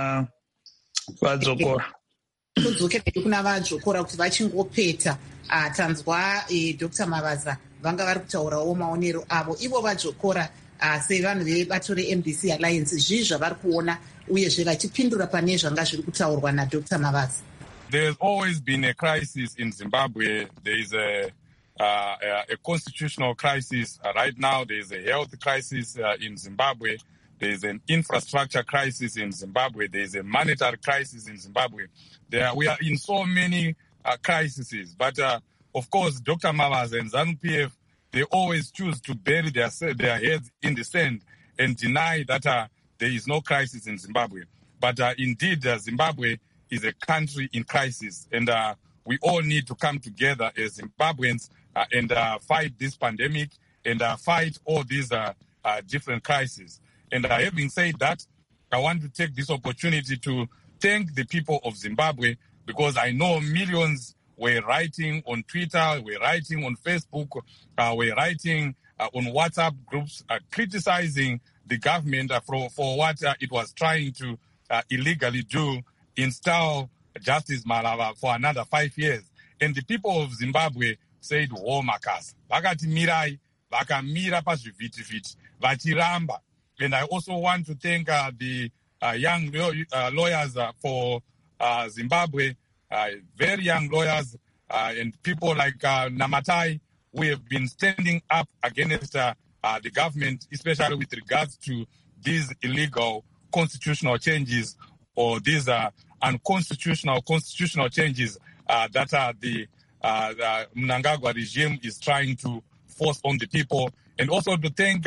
Speaker 1: vadzokora.
Speaker 2: Todzokera kuna vadzokora kuti vachingopeta. Tanzwa Dr. Mavaza vanga vari kutaurawo maonero avo. Ivo vadzokora sevanhu vebato reMDC Alliance, zvii zvavari kuona uyezve vachipindura pane zvanga zviri kutaurwa naDr. Mavaza.
Speaker 4: There's always been a crisis in Zimbabwe. There is a constitutional crisis. Right now, there is a health crisis in Zimbabwe. There is an infrastructure crisis in Zimbabwe. There is a monetary crisis in Zimbabwe. We are in so many crises. But, of course, Dr. Mavaza and ZANU-PF, they always choose to bury their heads in the sand and deny that there is no crisis in Zimbabwe. But indeed, Zimbabwe is a country in crisis. And we all need to come together as Zimbabweans and fight this pandemic and fight all these different crises. And having said that, I want to take this opportunity to thank the people of Zimbabwe, because I know millions were writing on Twitter, were writing on Facebook, were writing on WhatsApp groups criticizing the government for what it was trying to illegally do, install Justice Malava for another 5 years. And the people of Zimbabwe said, "Oh, Makas, vakati mirai, vakamira pazvivhiti-vhiti, vachiramba." And I also want to thank the young lawyers for Zimbabwe, very young lawyers, and people like Namatai, who have been standing up against the government, especially with regards to these illegal constitutional changes or these unconstitutional constitutional changes that the Mnangagwa regime is trying to force on the people. And also to thank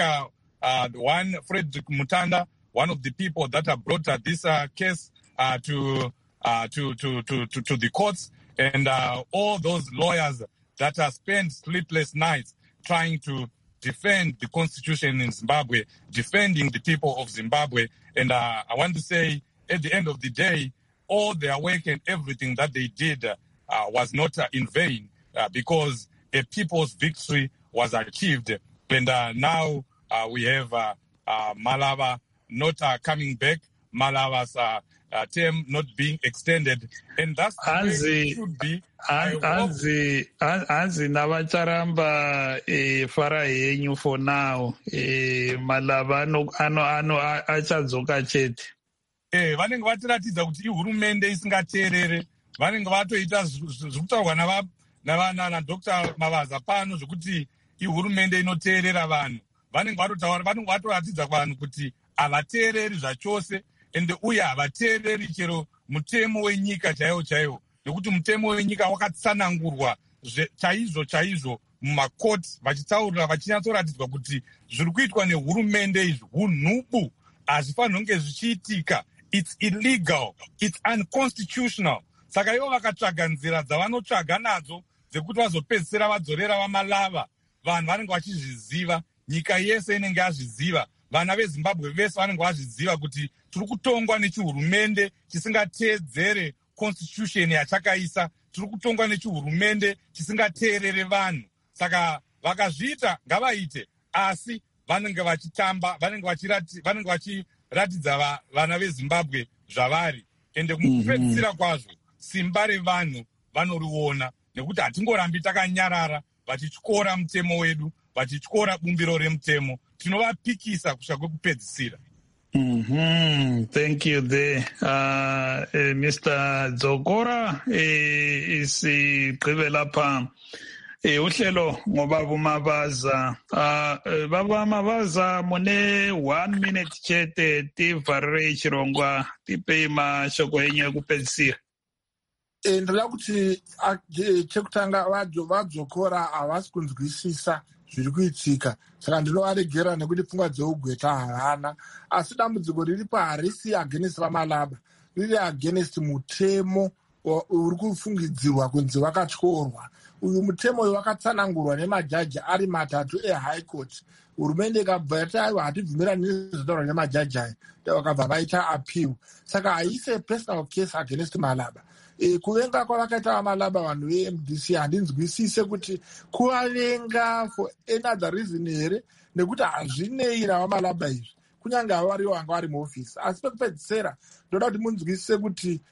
Speaker 4: Frederick Mutanda, one of the people that have brought this case to the courts, and all those lawyers that have spent sleepless nights trying to defend the constitution in Zimbabwe, defending the people of Zimbabwe. And I want to say, at the end of the day, all their work and everything that they did was not in vain, because a people's victory was achieved. And now we have Malava not coming back, Malava's term not being extended, and that's the way it should be.
Speaker 1: Anzi navacharamba fara yenyu for now. Malava ano achadzoka chete.
Speaker 4: Vanenge vatiratidza kuti ihurumende isingateerere. Vanenge vatoita zvekutaurwa naDr. Mavaza pano zvekuti ihurumende inoteerera vanhu. Vanenge vatoratidza kuvanhu kuti havateereri zvachose, ende uye havateereri chero mutemo wenyika chaiwo, nekuti mutemo wenyika wakatsanangurwa chaizvo mumakoti, vachitaurira vachinyatsoratidzwa kuti zviri kuitwa nehurumende izvi hunhubu, hazvifaniri kunge zvichiitika. It's illegal, it's unconstitutional. Saka ivo vakatsvaga nzira dzavanotsvaga nadzo dzekuti vazopedzisira vadzorera vamalava. Vanhu vanenge vachizviziva, nyika yese inenge yazviziva, vana vezimbabwe vese vanenge vazviziva kuti tiri kutongwa nechihurumende chisingateedzere constitution yachakaisa, tiri kutongwa nechihurumende chisingateerere vanhu. Saka vakazviita ngavaite, asi vanenge vachitamba, vanenge vachiratidza vana vezimbabwe zvavari. Ende mukupedzisira kwazvo simba revanhu vanoriona, nekuti hatingorambi takanyarara vachityora mutemo wedu, vachityora bumbiro remutemo. Tinovapikisa kusvika kwekupedzisira.
Speaker 1: Thank you there. Mr. Dzokora isigqibe lapha uhlelo ngobaba uMabaza. Baba Mabaza mune 1 minute chete tivarire chirongwa tipe mashoko enyu ekupedzisira.
Speaker 3: Ndoda kuti chekutanga vadzokora havasi kunzwisisa zviri kuitika, saka ndinovaregera nekuti pfungwa dzeugweta havana. Asi dambudziko riripo harisi against vamalaba, riri against mutemo uri kufungidzirwa kunzi wakatyorwa. Uyu mutemo uyu wakatsanangurwa nemajaji ari 3 ehigh court. Hurumende ikabva yati aiwa hatibvumirani nezvinotaurwa nemajaji aya, vakabva vaita appeal. Saka haisi personal case against malaba. Kuvenga kwavakaita vamalaba vanhu veMDC handinzwisise kuti kuvavenga for another reason here, nekuti hazvinei navamalaba izvi, kunyange havariwo vanga vari muofisi. Asi pekupedzisira ndoda kuti munzwisise kuti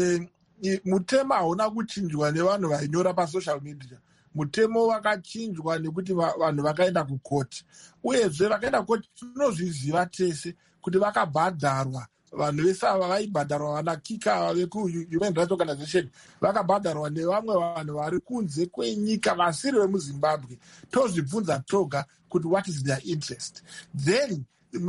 Speaker 3: mutemo hauna kuchinjwa nevanhu vainyora pasocial media. Mutemo wakachinjwa nekuti vanhu vakaenda kukoti, uyezve vakaenda kukoti tinozviziva tese kuti vakabhadharwa. Vanhu vese ava vaibhadharwa, vanakika vekuhuman rights organization vakabhadharwa nevamwe vanhu vari kunze kwenyika vasiri vemuzimbabwe. Tozvibvunza toga kuti what is their interest. Then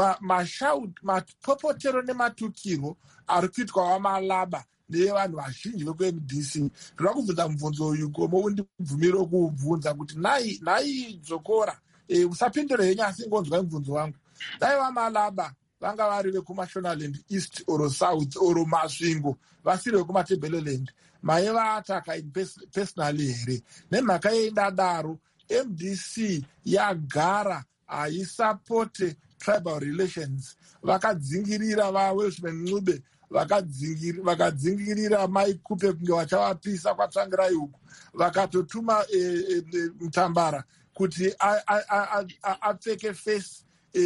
Speaker 3: mapopotero nematukiro ari kuitwa vamalaba nevanhu vazhinji vekuMDC. Ndoda kubvunza mubvunzo uyu komo undibvumire kuubvunza kuti nai Dzokora, usapindure henyu asi ngonzwai mubvunzo wangu. Dai vamalaba vanga vari vekumashonaland east or south or masvingo, vasiri vekumatebeleland, maivaataka personally here. Nemhaka yeindadaro, MDC yagara haisapote tribal relations. Vakadzingirira vaWelshman Ncube, vakadzingirira maikupe kunge vachavapisa kwatsvangirai uku, vakatotuma Mutambara kuti apfeke face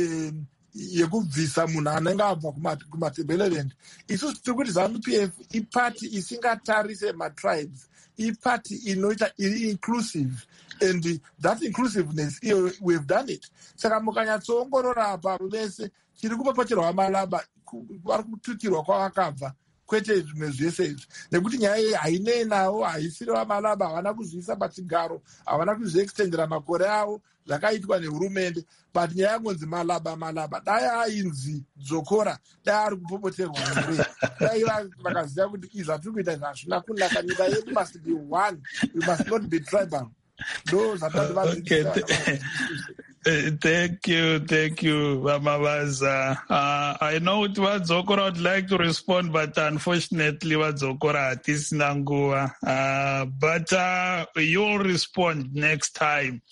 Speaker 3: yekubvisa munhu anenge abva kumatebeleland. Isusu tiri kuti ZANU-PF ipati isingatarise matribes, ipati inoita iri inclusive, and that inclusiveness we have done it. Saka mukanyatsoongorora apa vese chiri kupapocherwa vamalaba vari kututirwa kwavakabva, kwete zvimwe zvese izvi, nekuti nyaya iyi hainei navo, haisiri vamalaba, havana kuzviisa pachigaro, havana kuzviextendera makore avo, zvakaitwa nehurumende. But nyaya yangonzi malaba, dai ainzi Dzokora, dai ari kupopoterwa here, dai vakaziva kuti izvi zvatiri kuita izvi hazvina kunaka, nyika yedu must be one, we must not be tribal. No,
Speaker 1: Thank you, Mabaza. I know what Dzokora would like to respond, but unfortunately, what Dzokora is Nangua. But you'll respond next time.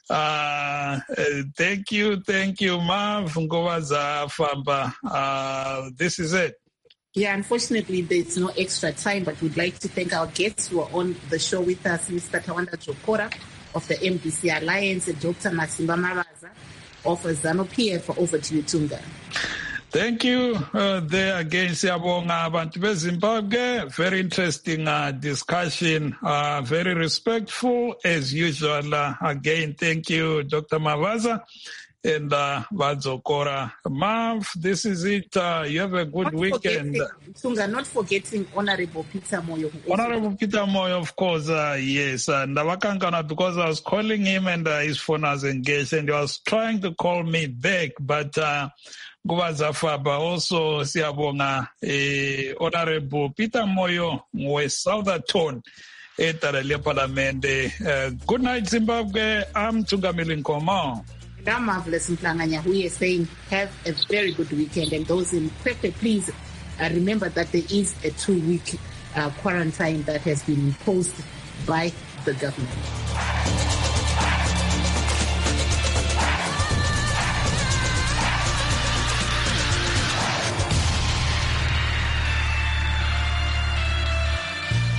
Speaker 1: Thank you, Mav Ngovaza Famba. This is it.
Speaker 2: Yeah, unfortunately, there's no extra time, but we'd like to thank our guests who are on the show with us, Mr. Tawanda Dzokora of the MDC Alliance and Dr. Masimba Mabaza of ZANU-PF. Over to you, Tunga.
Speaker 1: Thank you. There again, Siyabonga abantu beZimbabwe. Very interesting discussion. Very respectful as usual. Again, thank you, Dr. Mabaza and Dzokora. Mav, this is it. You have a good weekend.
Speaker 2: Tunga, not forgetting Honorable Peter Moyo.
Speaker 1: Honorable Peter Moyo, of course, yes. And because I was calling him and his phone was engaged and he was trying to call me back, but Ngovaza Famba also Siyabonga Honorable Peter Moyo West Southerton etarele Parliamente. Good night, Zimbabwe. I'm Tungamili Nkomo.
Speaker 2: That marvelous Mplanganya who is saying have a very good weekend, and those in Pepe, please remember that there is a 2-week quarantine that has been imposed by the government.